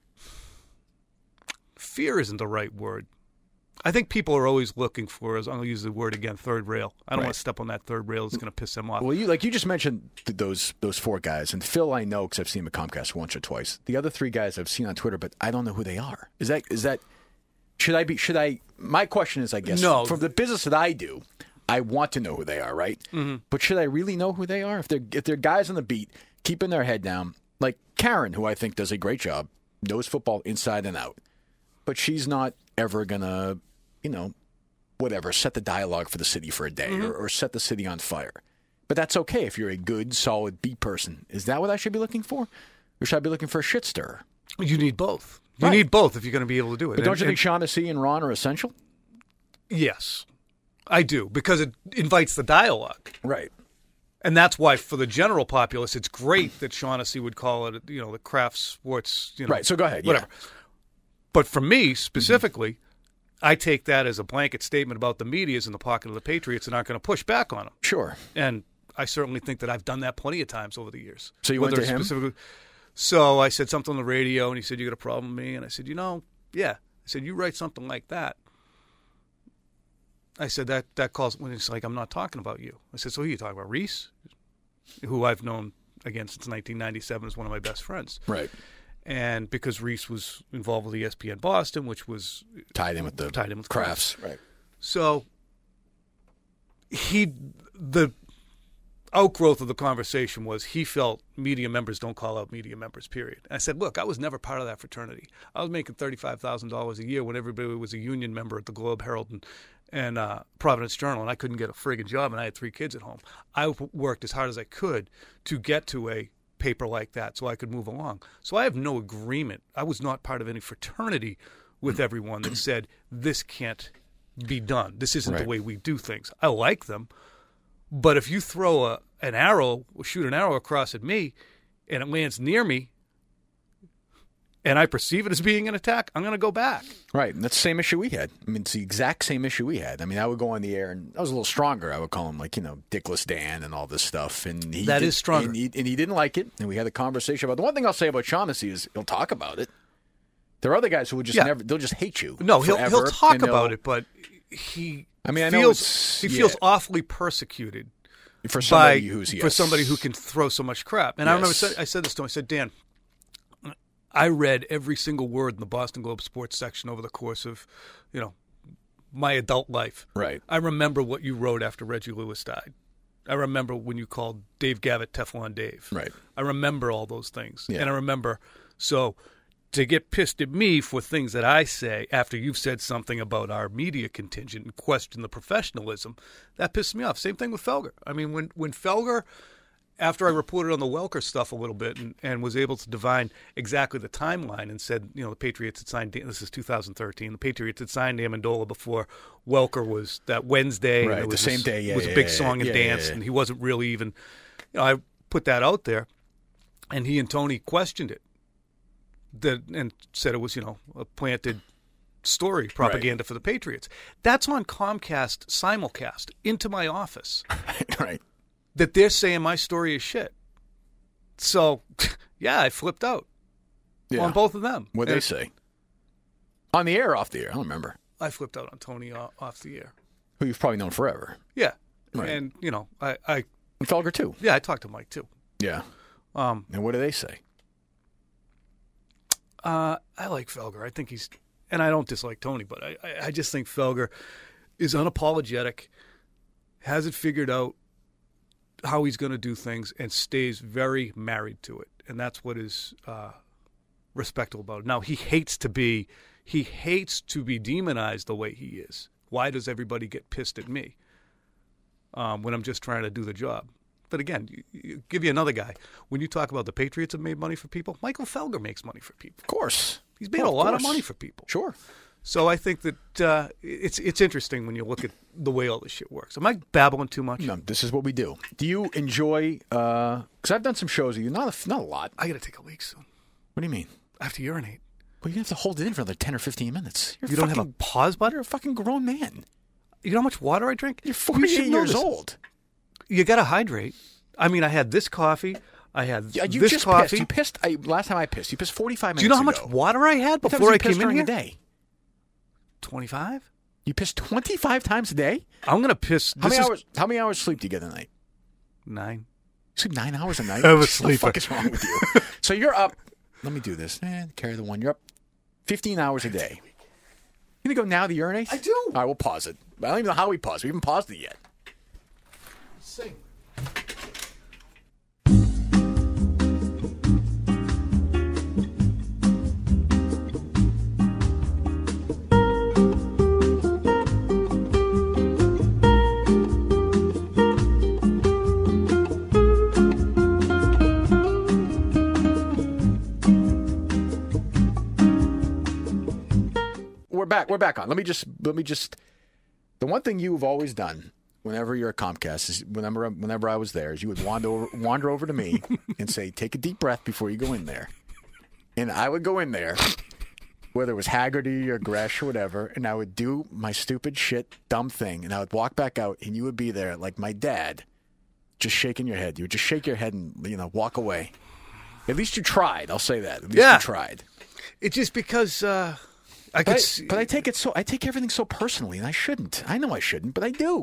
fear isn't the right word. I think people are always looking for, as I'm going to use the word again, third rail. I don't right. want to step on that third rail. It's going to piss them off. Well, you like you just mentioned th- those those four guys, and Phil I know because I've seen him at Comcast once or twice. The other three guys I've seen on Twitter, but I don't know who they are. Is that is that should I be should I? My question is, I guess, no. from the business that I do, I want to know who they are, right? Mm-hmm. But should I really know who they are? If they're if they're guys on the beat, keeping their head down, like Karen, who I think does a great job, knows football inside and out, but she's not ever gonna, you know. whatever, set the dialogue for the city for a day mm-hmm. or, or set the city on fire. But that's okay if you're a good, solid beat person. Is that what I should be looking for? Or should I be looking for a shit stirrer? You need both. You right. need both if you're going to be able to do it. But don't and, you think and, Shaughnessy and Ron are essential? Yes. I do, because it invites the dialogue. Right. And that's why, for the general populace, it's great that Shaughnessy would call it, you know, the craft sports, you know. Right, so go ahead, whatever. yeah. But for me, specifically, mm-hmm. I take that as a blanket statement about the media is in the pocket of the Patriots and aren't going to push back on them. Sure. And I certainly think that I've done that plenty of times over the years. So you went to him? So I said something on the radio, and he said, you got a problem with me? And I said, you know, yeah. I said, you write something like that. I said, that that calls, when it's like, I'm not talking about you. I said, so who are you talking about? Reese, who I've known, again, since nineteen ninety-seven, is one of my best friends. Right. And because Reese was involved with E S P N Boston, which was tied in with the tied in with crafts. crafts. Right. So he, the outgrowth of the conversation was he felt media members don't call out media members, period. And I said, look, I was never part of that fraternity. I was making thirty-five thousand dollars a year when everybody was a union member at the Globe, Herald, and, and uh, Providence Journal, and I couldn't get a friggin' job, and I had three kids at home. I w- worked as hard as I could to get to a paper like that so I could move along. So I have no agreement. I was not part of any fraternity with everyone that said this can't be done. This isn't right. the way we do things. I like them, but if you throw a an arrow, or shoot an arrow across at me, and it lands near me, and I perceive it as being an attack, I'm going to go back. Right, and that's the same issue we had. I mean, it's the exact same issue we had. I mean, I would go on the air, and I was a little stronger. I would call him, like, you know, Dickless Dan and all this stuff. And he That did, is stronger. And he, and he didn't like it, and we had a conversation about it. The one thing I'll say about Shaughnessy is he'll talk about it. There are other guys who would just Yeah. never, they'll just hate you. No, he'll forever, he'll talk and they'll- about it, but he I mean, I know feels, it's- he yeah. feels awfully persecuted For somebody by, who's, yes. for somebody who can throw so much crap. And I remember Yes. I said this to him. I said, Dan, I read every single word in the Boston Globe sports section over the course of, you know, my adult life. Right. I remember what you wrote after Reggie Lewis died. I remember when you called Dave Gavitt Teflon Dave. Right. I remember all those things. Yeah. And I remember, so to get pissed at me for things that I say after you've said something about our media contingent and question the professionalism, that pissed me off. Same thing with Felger. I mean, when, when Felger, after I reported on the Welker stuff a little bit and, and was able to divine exactly the timeline and said, you know, the Patriots had signed, this is two thousand thirteen, the Patriots had signed Amendola before Welker was that Wednesday. Right, and it was the same this- day, yeah, It was yeah, a big yeah, song and yeah, yeah, dance, yeah. and he wasn't really even, you know, I put that out there, and he and Tony questioned it. That and said it was, you know, a planted story propaganda Right. for the Patriots. That's on Comcast simulcast into my office. Right. That they're saying my story is shit. So, yeah, I flipped out Yeah. on both of them. What'd they And say? On the air or off the air? I don't remember. I flipped out on Tony o- off the air. Who you've probably known forever. Yeah, Right. and you know, I, I, And Felger, too. yeah, I talked to Mike too. Yeah. Um, And what do they say? Uh, I like Felger. I think he's, and I don't dislike Tony, but I, I, I just think Felger is unapologetic, has it figured out how he's going to do things, and stays very married to it. And that's what is uh, respectable about it. Now, he hates to be, he hates to be demonized the way he is. Why does everybody get pissed at me um, when I'm just trying to do the job? But again, you, you, give you another guy. When you talk about the Patriots have made money for people, Michael Felger makes money for people. Of course. He's made Well, a lot of course. money for people. Sure. So I think that uh, it's it's interesting when you look at the way all this shit works. Am I babbling too much? No, this is what we do. Do you enjoy, because I've done some shows with you, not a, not a lot. I got to take a leak soon. What do you mean? I have to urinate. Well, you have to hold it in for another ten or fifteen minutes. You're You don't have a fucking- pause button? You're a fucking grown man. You know how much water I drink? You're You forty-eight should know years this. old. You got to hydrate. I mean, I had this coffee. I had Yeah, you this just coffee. pissed. You pissed. I, last time I pissed, you pissed forty-five minutes Do you know how ago. much water I had What times before do I you piss came in during here? a day? twenty-five? You piss twenty-five times a day? I'm going to piss. How this many is hours? How many hours sleep do you get a night? Nine. You sleep nine hours a night. I'm a What the sleeper. fuck is wrong with you? So you're up. Let me do this. Eh, carry the one. You're up fifteen hours a day. You gonna go now to urinate? I do. All right, we'll pause it. I don't even know how we pause. We haven't paused it yet. Sing. We're back. We're back on. Let me just. Let me just. The one thing you've always done whenever you're at Comcast is whenever whenever I was there is you would wander over, wander over to me and say, take a deep breath before you go in there. And I would go in there, whether it was Haggerty or Gresh or whatever, and I would do my stupid shit, dumb thing, and I would walk back out, and you would be there like my dad, just shaking your head. You would just shake your head and, you know, walk away. At least you tried. I'll say that. At least Yeah. you tried. It's just because uh, I could. But I, see, but I take it so I take everything so personally, and I shouldn't. I know I shouldn't, but I do.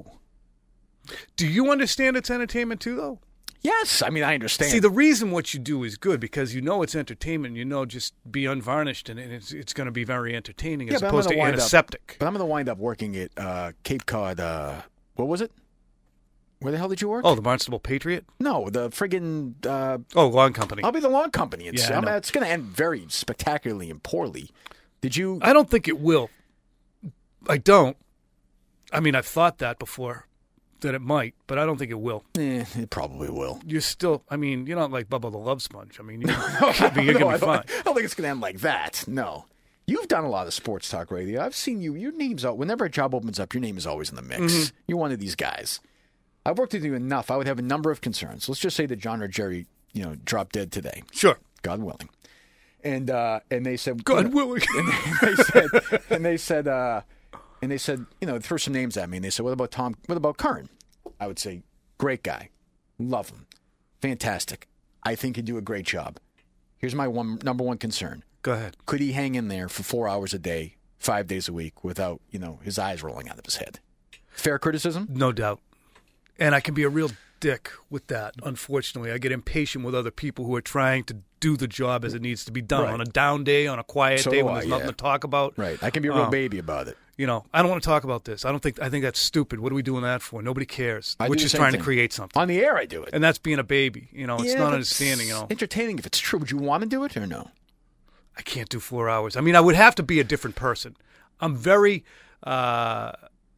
do you understand it's entertainment too, though? Yes, I mean I understand. See, the reason what you do is good because you know it's entertainment. You know, just be unvarnished, and it's it's going to be very entertaining as Yeah, but I'm opposed to gonna wind up- antiseptic. But I'm going to wind up working at uh, Cape Cod. Uh, what was it? Where the hell did you work? Oh, the Barnstable Patriot. No, the friggin' uh, Oh, lawn company. I'll be the lawn company. It's, Yeah, I I mean, know. it's going to end very spectacularly and poorly. Did you? I don't think it will. I don't. I mean, I've thought that before, that it might, but I don't think it will. Eh, it probably will. You're still, I mean, you're not like Bubba the Love Sponge. I mean, you're, you're going to No, I be don't, fine. I don't think it's going to end like that. No. You've done a lot of sports talk radio. I've seen you. Your name's out. Whenever a job opens up, your name is always in the mix. Mm-hmm. You're one of these guys. I've worked with you enough. I would have a number of concerns. Let's just say that John or Jerry, you know, dropped dead today. Sure. God willing. And uh, and they said, God you know, willing. And they said, and they said, uh, and they said, you know, threw some names at me, and they said, what about Tom? What about Kern? I would say, great guy, love him, fantastic. I think he'd do a great job. Here's my one number one concern: Go ahead. could he hang in there for four hours a day, five days a week, without, you know, his eyes rolling out of his head? Fair criticism? No doubt. And I can be a real dick with that, unfortunately. I get impatient with other people who are trying to do the job as it needs to be done Right. on a down day, on a quiet So day do when I, there's nothing yeah. to talk about. Right. I can be a real Um, baby about it. You know, I don't want to talk about this. I don't think I think that's stupid. What are we doing that for? Nobody cares. I We're do the just same trying thing. to create something. On the air, I do it. And that's being a baby. You know, it's Yeah, not but understanding, you know. entertaining if it's true. Would you want to do it or no? I can't do four hours. I mean, I would have to be a different person. I'm very, uh,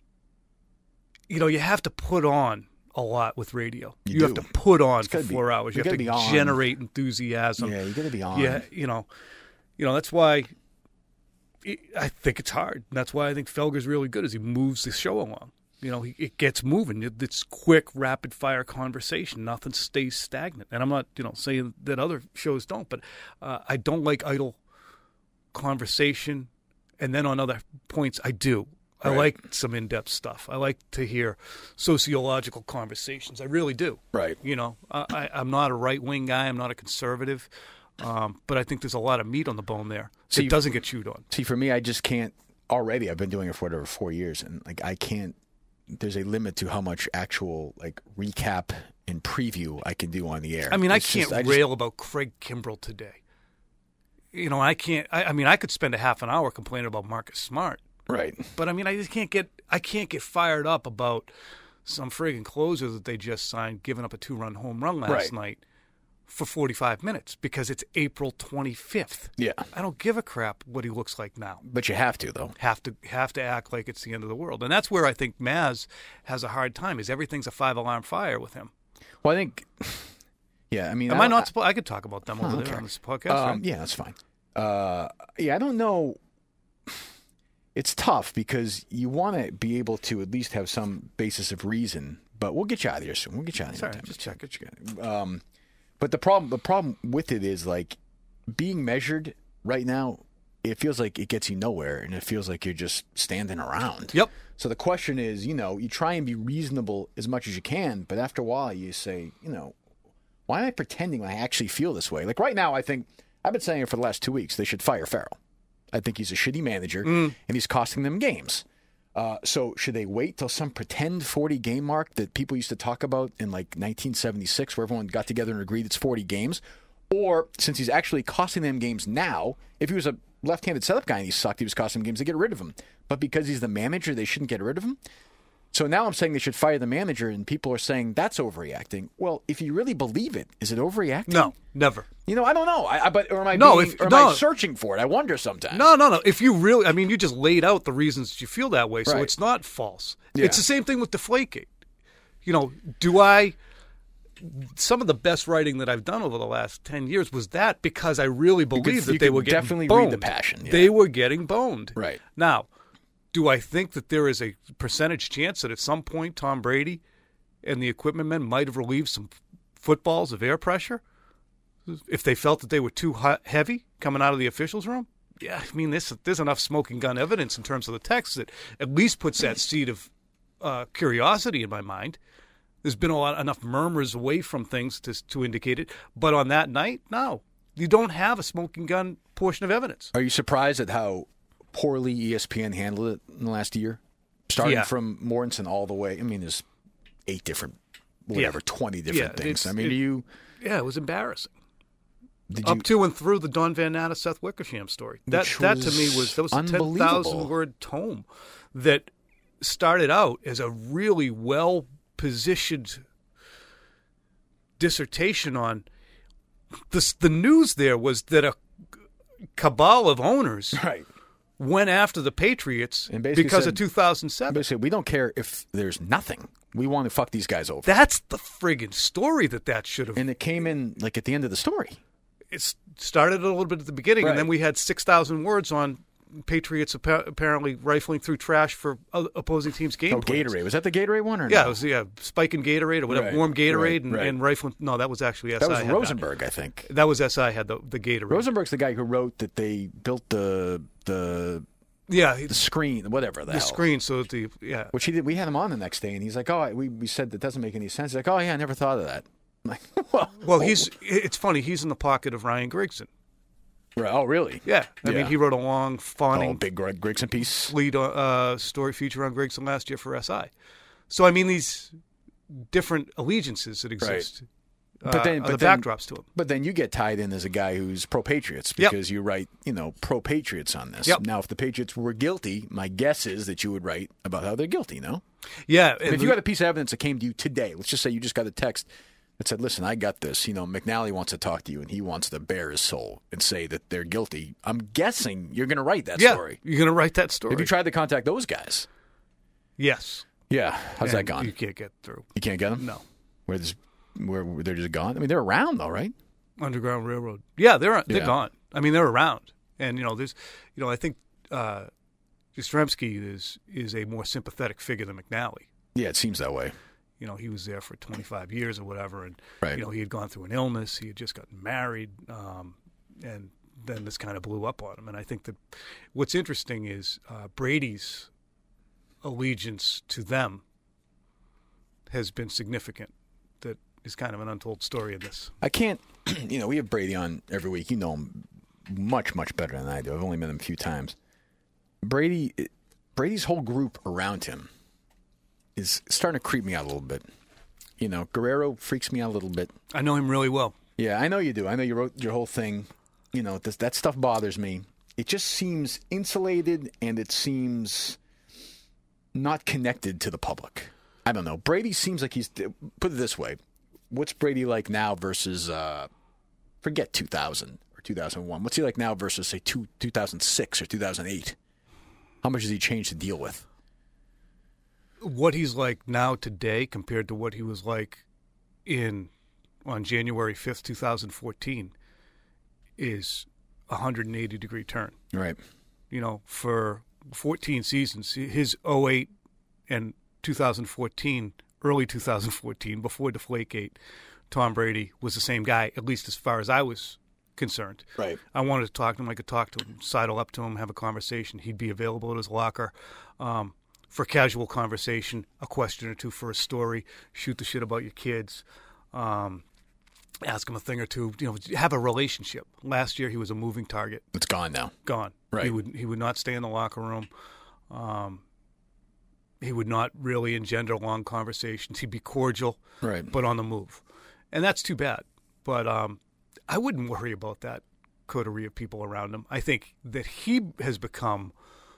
you know, you have to put on a lot with radio. You You, have do. to put on It's for gotta be- four hours. you You have gotta to be on. generate enthusiasm. Yeah, you got to be on. Yeah, you know, you know that's why it, I think it's hard. And that's why I think Felger's really good, is he moves the show along. You know, he, it gets moving. It, it's quick, rapid fire conversation. Nothing stays stagnant. And I'm not, you know, saying that other shows don't, but uh, I don't like idle conversation. And then on other points, I do. I Right. like some in-depth stuff. I like to hear sociological conversations. I really do. Right. You know, I, I, I'm not a right-wing guy. I'm not a conservative. Um, but I think there's a lot of meat on the bone there. See, it doesn't get chewed on. See, for me, I just can't. Already, I've been doing it for whatever four years, and like I can't. There's a limit to how much actual like recap and preview I can do on the air. I mean, I It's can't just- I just- rail about Craig Kimbrell today. You know, I can't. I, I mean, I could spend a half an hour complaining about Marcus Smart, Right. but I mean, I just can't get. I can't get fired up about some friggin' closer that they just signed, giving up a two-run home run last Right. night for forty-five minutes because it's April twenty-fifth. Yeah. I don't give a crap what he looks like now. But you have to though. Have to have to act like it's the end of the world, and that's where I think Maz has a hard time. Is everything's a five-alarm fire with him? Well, I think. Yeah, I mean, Am I don't- not supposed? I could talk about them over Oh, there okay. on this podcast. Um, right? Yeah, that's fine. Uh, yeah, I don't know. It's tough because you want to be able to at least have some basis of reason. But we'll get you out of here soon. We'll get you out of here. Sorry, just check it. Um, but the problem, the problem with it is like being measured right now. It feels like it gets you nowhere, and it feels like you're just standing around. Yep. So the question is, you know, you try and be reasonable as much as you can, but after a while, you say, you know, why am I pretending I actually feel this way? Like right now, I think I've been saying it for the last two weeks. They should fire Farrell. I think he's a shitty manager, Mm. and he's costing them games. Uh, so should they wait till some pretend forty game mark that people used to talk about in like nineteen seventy-six, where everyone got together and agreed it's forty games? Or since he's actually costing them games now, if he was a left-handed setup guy and he sucked, he was costing them games, they get rid of him. But because he's the manager, they shouldn't get rid of him? So now I'm saying they should fire the manager, and people are saying that's overreacting. Well, if you really believe it, is it overreacting? No, never. You know, I don't know. I, I, but or am I No, being, if- or am no. I searching for it? I wonder sometimes. No, no, no. If you really, I mean, you just laid out the reasons that you feel that way, so Right. it's not false. Yeah. It's the same thing with Deflategate. You know, do I? Some of the best writing that I've done over the last ten years was that because I really believed you that they could were getting definitely boned. read the passion, yeah. They were getting boned. Right. Now, Do I think that there is a percentage chance that at some point Tom Brady and the equipment men might have relieved some footballs of air pressure if they felt that they were too heavy coming out of the officials' room? Yeah, I mean, there's, there's enough smoking gun evidence in terms of the text that at least puts that seed of uh, curiosity in my mind. There's been a lot, enough murmurs away from things to, to indicate it. But on that night, no. You don't have a smoking gun portion of evidence. Are you surprised at how poorly E S P N handled it in the last year? Starting Yeah. from Mortensen all the way. I mean, there's eight different, whatever, Yeah. twenty different Yeah, things. it's- I mean, it- do you... Yeah, it was embarrassing. Did Up you to and through the Don Van Natta, Seth Wickersham story. That Which that to was me was that was a ten unbelievable. thousand word tome that started out as a really well positioned dissertation on this. The news there was that a cabal of owners Right. went after the Patriots And basically because said- of two thousand seven. Basically, we don't care if there's nothing. We want to fuck these guys over. That's the friggin' story that that should have. and it came in, like, at the end of the story. It started a little bit at the beginning, Right. and then we had six thousand words on Patriots appa- apparently rifling through trash for o- opposing teams' game Oh, plans. Gatorade. Was that the Gatorade one or Yeah, no? it was yeah, spiking Gatorade or whatever, Right, warm Gatorade right, and, right. and rifling. No, that was actually S I. That was had Rosenberg, I think. That. that was S I had the the Gatorade. Rosenberg's the guy who wrote that they built the the yeah, the screen, whatever the, the hell. screen. So that the yeah, Which he did. We had him on the next day, and he's like, "Oh, I, we we said that doesn't make any sense." He's like, "Oh yeah, I never thought of that." I'm like, well, well, he's it's funny. He's in the pocket of Ryan Grigson. right. Oh really? Yeah, I mean Yeah. he wrote a long Oh, fawning big Greg Grigson piece. lead uh, story feature on Grigson last year for S I. So I mean these different allegiances that exist. But uh, then- are but the then- backdrops to him. But then you get tied in as a guy who's pro-Patriots Yep. because you write, you know, pro-Patriots on this. Yep. Now, if the Patriots were guilty, my guess is that you would write about how they're guilty, no? Yeah, And if you got a piece of evidence that came to you today, let's just say you just got a text that said, listen, I got this. You know, McNally wants to talk to you, and he wants to bare his soul and say that they're guilty. I'm guessing you're going to write that yeah, story. you're going to write that story. Have you tried to contact those guys? Yes. Yeah. How's that And gone? You can't get through. You can't get them? No. Where, there's, where, where they're just gone? I mean, they're around, though, right? Underground Railroad. Yeah, they're they're Yeah. gone. I mean, they're around, and you know, there's, you know, I think uh, Yastrzemski is is a more sympathetic figure than McNally. Yeah, it seems that way. You know, he was there for twenty-five years or whatever, and Right. you know, he had gone through an illness. He had just gotten married, um, and then this kind of blew up on him. And I think that what's interesting is uh, Brady's allegiance to them has been significant. That is kind of an untold story in this. I can't, you know, we have Brady on every week. You know him much, much better than I do. I've only met him a few times. Brady, Brady's whole group around him is starting to creep me out a little bit. You know, Guerrero freaks me out a little bit. I know him really well. Yeah, I know you do. I know you wrote your whole thing. You know, this, that stuff bothers me. It just seems insulated and it seems not connected to the public. I don't know. Brady seems like he's, put it this way, what's Brady like now versus, uh, forget two thousand or two thousand one. What's he like now versus, say, two, two thousand six or two thousand eight? How much has he changed to deal with? What he's like now today compared to what he was like in on January fifth, twenty fourteen is a one hundred eighty degree turn. Right. You know, for fourteen seasons, his oh eight and two thousand fourteen, early two thousand fourteen, before Deflategate, Tom Brady was the same guy, at least as far as I was concerned. Right. I wanted to talk to him. I could talk to him, sidle up to him, have a conversation. He'd be available at his locker um, for casual conversation, a question or two for a story, shoot the shit about your kids, um, ask him a thing or two, you know, have a relationship. Last year he was a moving target. It's gone now. Gone. Right. He would he would not stay in the locker room. Um, he would not really engender long conversations. He'd be cordial, Right. but on the move. And that's too bad. But um, I wouldn't worry about that coterie of people around him. I think that he has become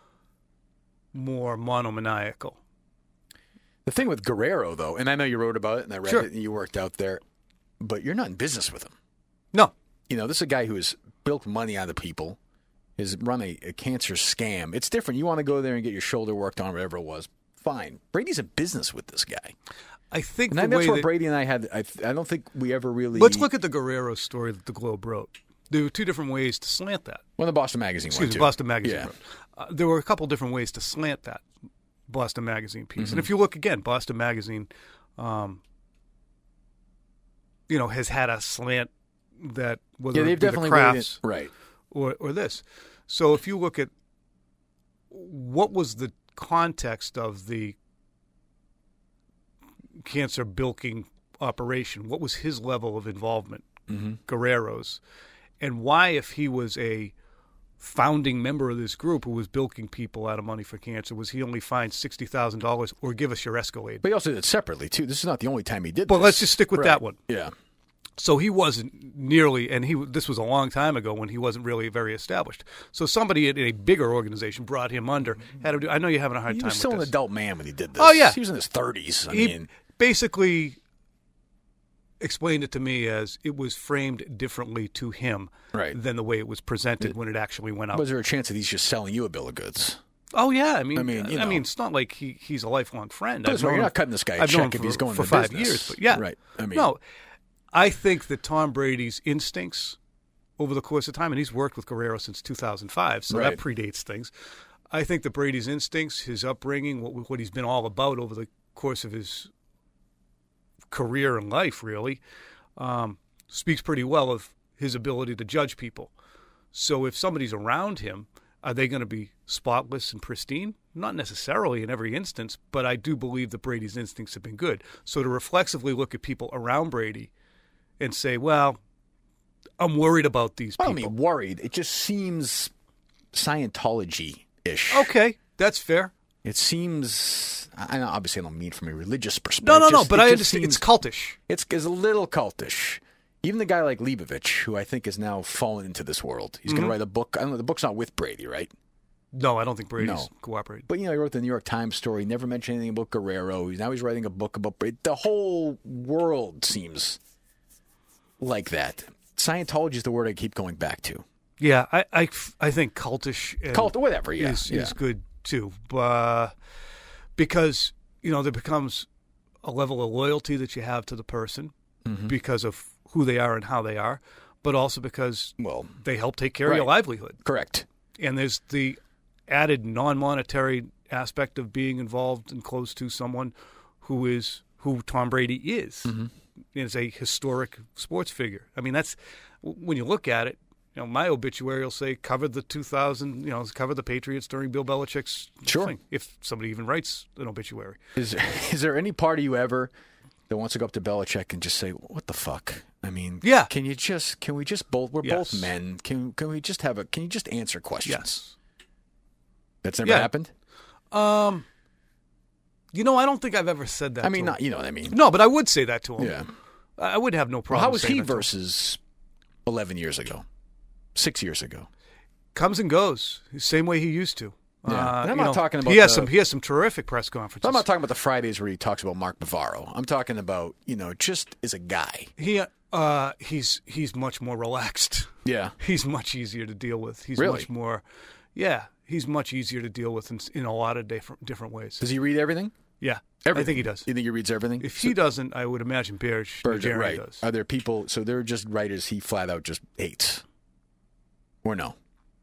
more monomaniacal. The thing with Guerrero, though, and I know you wrote about it and I read Sure. it and you worked out there, but you're not in business with him. No. You know, this is a guy who has bilked money out of people, has run a, a cancer scam. It's different. You want to go there and get your shoulder worked on, whatever it was. Fine. Brady's in business with this guy. I think And the that's way where that, Brady and I had, I, I don't think we ever really. let's look at the Guerrero story that the Globe wrote. there were two different ways to slant that. Well, the Boston Magazine Excuse one, me, too. Boston Magazine. Yeah. wrote. Uh, there were a couple different ways to slant that Boston Magazine piece. Mm-hmm. And if you look again, Boston Magazine, um, you know, has had a slant that whether Yeah, it they've be definitely the weighed crafts in- right. or or this. So if you look at what was the context of the cancer bilking operation, what was his level of involvement, Mm-hmm. Guerrero's, and why, if he was a founding member of this group who was bilking people out of money for cancer, was he only fined sixty thousand dollars or give us your Escalade? But he also did it separately, too. This is not the only time he did But this. let's just stick with Right. that one. Yeah. So he wasn't nearly, and he this was a long time ago when he wasn't really very established. So somebody in a bigger organization brought him under. Had him do, I know you're having a hard He time was still with an this. adult man when he did this. Oh, yeah. He was in his thirties. I he mean, basically explained it to me as it was framed differently to him Right. than the way it was presented when it actually went out. was there a chance that he's just selling you a bill of goods? Oh yeah, I mean, I mean, you I know. mean, it's not like he, he's a lifelong friend. But I've it's right, known you're him- not cutting this guy a I've known check him if he's for- going for to five business. years, but yeah, Right. I mean- no, I think that Tom Brady's instincts over the course of time, and he's worked with Guerrero since two thousand five, so Right. that predates things. I think that Brady's instincts, his upbringing, what what he's been all about over the course of his career and life, really, um, speaks pretty well of his ability to judge people. So if somebody's around him, are they going to be spotless and pristine? Not necessarily in every instance, but I do believe that Brady's instincts have been good. So to reflexively look at people around Brady and say, well, I'm worried about these I don't people. mean worried. It just seems Scientology-ish. Okay, that's fair. It seems. I know, obviously, I don't mean from a religious perspective. No, no, It no, just- but it I just understand. seems- It's cultish. It's, it's a little cultish. Even the guy like Leibovich, who I think is now fallen into this world, he's Mm-hmm. going to write a book. I don't know. The book's not with Brady, right? No, I don't think Brady's No. cooperating. But you know, he wrote the New York Times story. Never mentioned anything about Guerrero. He's now he's writing a book about Brady. The whole world seems like that. Scientology is the word I keep going back to. Yeah, I, I, I think cultish and Cult, whatever. Yeah, is, yeah. is good too. But because, you know, there becomes a level of loyalty that you have to the person Mm-hmm. because of who they are and how they are, but also because Well, they help take care of your right. livelihood. correct. And there's the added non-monetary aspect of being involved and close to someone who is who Tom Brady is. Mm-hmm. Is a historic sports figure. I mean, that's when you look at it. You know, my obituary will say covered the two thousand. You know, covered the Patriots during Bill Belichick's Sure. thing. If somebody even writes an obituary, Is is there any part of you ever that wants to go up to Belichick and just say, "What the fuck"? I mean, Yeah. Can you just? Can we just both? We're Yes. both men. Can can we just have a? Can you just answer questions? yes. That's never Yeah. happened. Um, you know, I don't think I've ever said that. I to mean, him. not you know what I mean. No, but I would say that to him. Yeah. I I would have no Well, problem. how was saying he that to him. versus eleven years ago, six years ago? Comes and goes, same way he used to. Yeah. Uh, And I'm you not know, talking about He has the- some. He has some terrific press conferences. I'm not talking about the Fridays where he talks about Mark Bavaro. I'm talking about you know just as a guy. He uh he's he's much more relaxed. Yeah. He's much easier to deal with. He's Really? much more yeah, he's much easier to deal with in, in a lot of different different ways. Does he read everything? Yeah. Everything. I think he does. You think he reads everything? If he doesn't, I would imagine Berge Berger, Najarian right? does. Are there people? So they're just writers he flat out just hates, or no?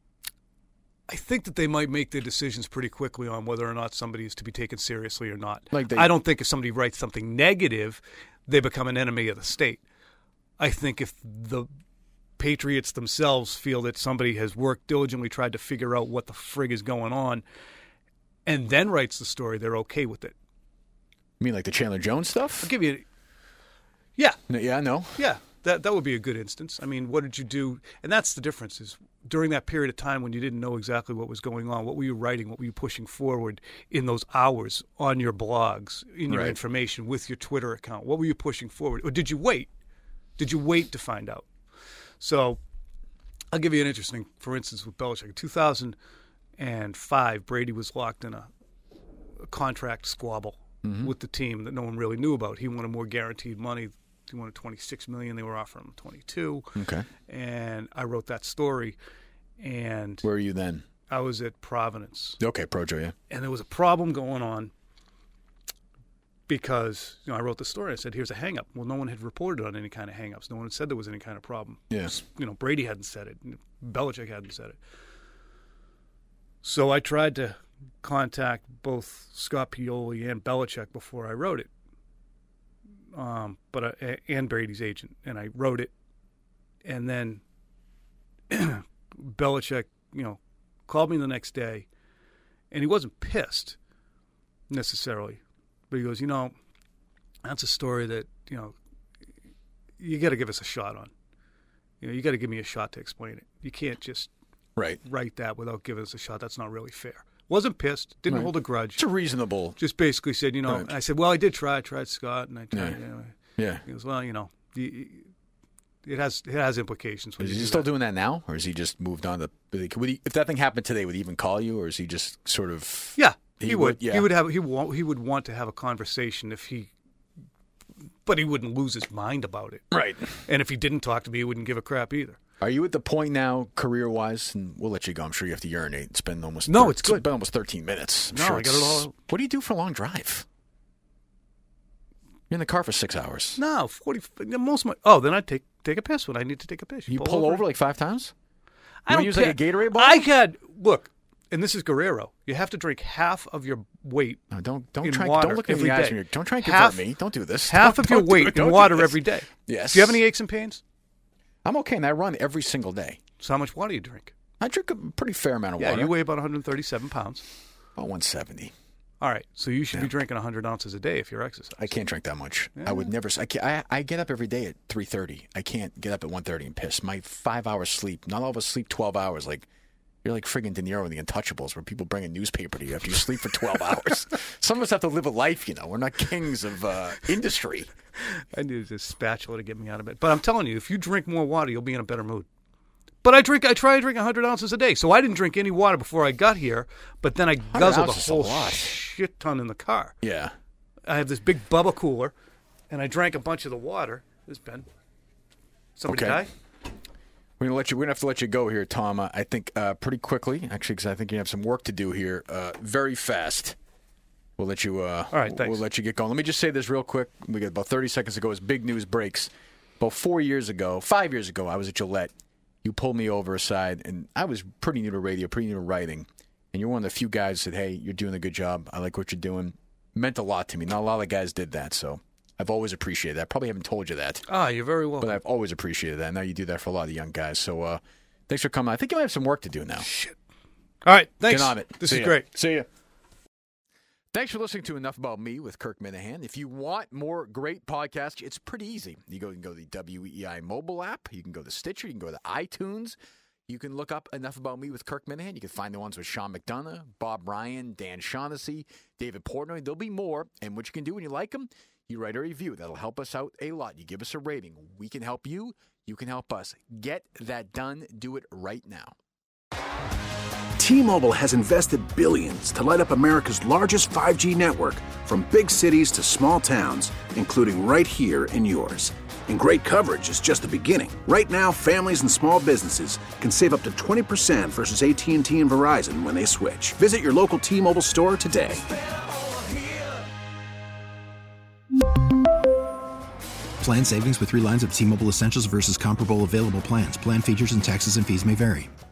I think that they might make their decisions pretty quickly on whether or not somebody is to be taken seriously or not. Like they- I don't think if somebody writes something negative, they become an enemy of the state. I think if the Patriots themselves feel that somebody has worked diligently, tried to figure out what the frig is going on, and then writes the story, they're okay with it. You mean like the Chandler Jones stuff? I'll give you, yeah, No, yeah, no. yeah, that that would be a good instance. I mean, what did you do? And that's the difference is during that period of time when you didn't know exactly what was going on, what were you writing, what were you pushing forward in those hours on your blogs, in your Right. information, with your Twitter account? What were you pushing forward? Or did you wait? Did you wait to find out? So I'll give you an interesting, for instance, with Belichick. In two thousand five, Brady was locked in a, a contract squabble with the team that no one really knew about. He wanted more guaranteed money. He wanted twenty-six million dollars. They were offering him twenty-two. Okay. And I wrote that story, and Where are you then? I was at Providence. Okay, Projo, yeah. And there was a problem going on. because you know I wrote the story. I said, "Here's a hang-up." Well, no one had reported on any kind of hang-ups. No one had said there was any kind of problem. Yeah. You know, Brady hadn't said it. Belichick hadn't said it. So I tried to contact both Scott Pioli and Belichick before I wrote it, um, but I, and Brady's agent, and I wrote it, and then Belichick, you know, called me the next day, and he wasn't pissed necessarily. But he goes, you know, that's a story that, you know, you got to give us a shot on. You know, you got to give me a shot to explain it. You can't just right. write that without giving us a shot. That's not really fair. Wasn't pissed. Didn't Right. hold a grudge. It's a reasonable. Just basically said, you know, Right. I said, well, I did try. I tried Scott, and I tried. Yeah. You know, Yeah. He goes, well, you know, you, it has it has implications. When Is you he do still that. doing that now, or has he just moved on to? Would he, if that thing happened today, would he even call you, or is he just sort of? Yeah, he, He would. would, yeah. He would have. He want. He would want to have a conversation if he, but he wouldn't lose his mind about it. Right. And if he didn't talk to me, he wouldn't give a crap either. Are you at the point now, career-wise, and we'll let you go. I'm sure you have to urinate. It's been almost No, thir- it's good. been almost thirteen minutes. I'm No, sure I got it it's- all- What do you do for a long drive? You're in the car for six hours. No, forty. Most of my. Oh, then I take take a piss when I need to take a piss. You pull over like five times? I You don't use care. like a Gatorade bottle? I had look, and this is Guerrero. You have to drink half of your weight. No, don't don't in try. water Don't look me in every the eyes day. when you're. Don't try and Half- convert me. Don't do this. Half Don't- of your don't do weight it. Don't in do water this. every day. Yes. Do you have any aches and pains? I'm okay, and I run every single day. So how much water do you drink? I drink a pretty fair amount of Yeah, water. you weigh about one hundred thirty-seven pounds. About one seventy. All right, so you should be drinking one hundred ounces a day if you're exercising. I can't drink that much. I would never. I, can't, I I get up every day at three thirty. I can't get up at one thirty and piss. My five hours sleep. Not all of us sleep twelve hours. Like you're like friggin' De Niro in The Untouchables, where people bring a newspaper to you after you sleep for twelve hours. Some of us have to live a life. You know, we're not kings of uh, industry. I need a spatula to get me out of it. But I'm telling you, if you drink more water, you'll be in a better mood. But I drink. I try to drink one hundred ounces a day. So I didn't drink any water before I got here. But then I guzzled a ounces is a whole lot. shit ton in the car. Yeah. I have this big Bubba cooler, and I drank a bunch of the water. This Ben. Somebody Okay. die? We're gonna let you. We're gonna have to let you go here, Tom. Uh, I think uh, pretty quickly, actually, because I think you have some work to do here. Uh, very fast. We'll let you. Uh, All right, thanks. We'll let you get going. Let me just say this real quick. We got about thirty seconds ago as big news breaks. About four years ago, five years ago, I was at Gillette. You pulled me over aside, and I was pretty new to radio, pretty new to writing. And you're one of the few guys that said, "Hey, you're doing a good job. I like what you're doing." Meant a lot to me. Not a lot of guys did that, so I've always appreciated that. Probably haven't told you that. Ah, you're very welcome. But I've always appreciated that. Now you do that for a lot of young guys. So uh, thanks for coming. I think you might have some work to do now. Shit. All right, thanks. Get on it. This See is ya. great. See you. Thanks for listening to Enough About Me with Kirk Minahan. If you want more great podcasts, it's pretty easy. You go, you can go to the W E I mobile app. You can go to Stitcher. You can go to iTunes. You can look up Enough About Me with Kirk Minahan. You can find the ones with Sean McDonough, Bob Ryan, Dan Shaughnessy, David Portnoy. There'll be more. And what you can do when you like them, you write a review. That'll help us out a lot. You give us a rating. We can help you. You can help us. Get that done. Do it right now. T-Mobile has invested billions to light up America's largest five G network, from big cities to small towns, including right here in yours. And great coverage is just the beginning. Right now, families and small businesses can save up to twenty percent versus A T and T and Verizon when they switch. Visit your local T-Mobile store today. Plan savings with three lines of T-Mobile Essentials versus comparable available plans. Plan features and taxes and fees may vary.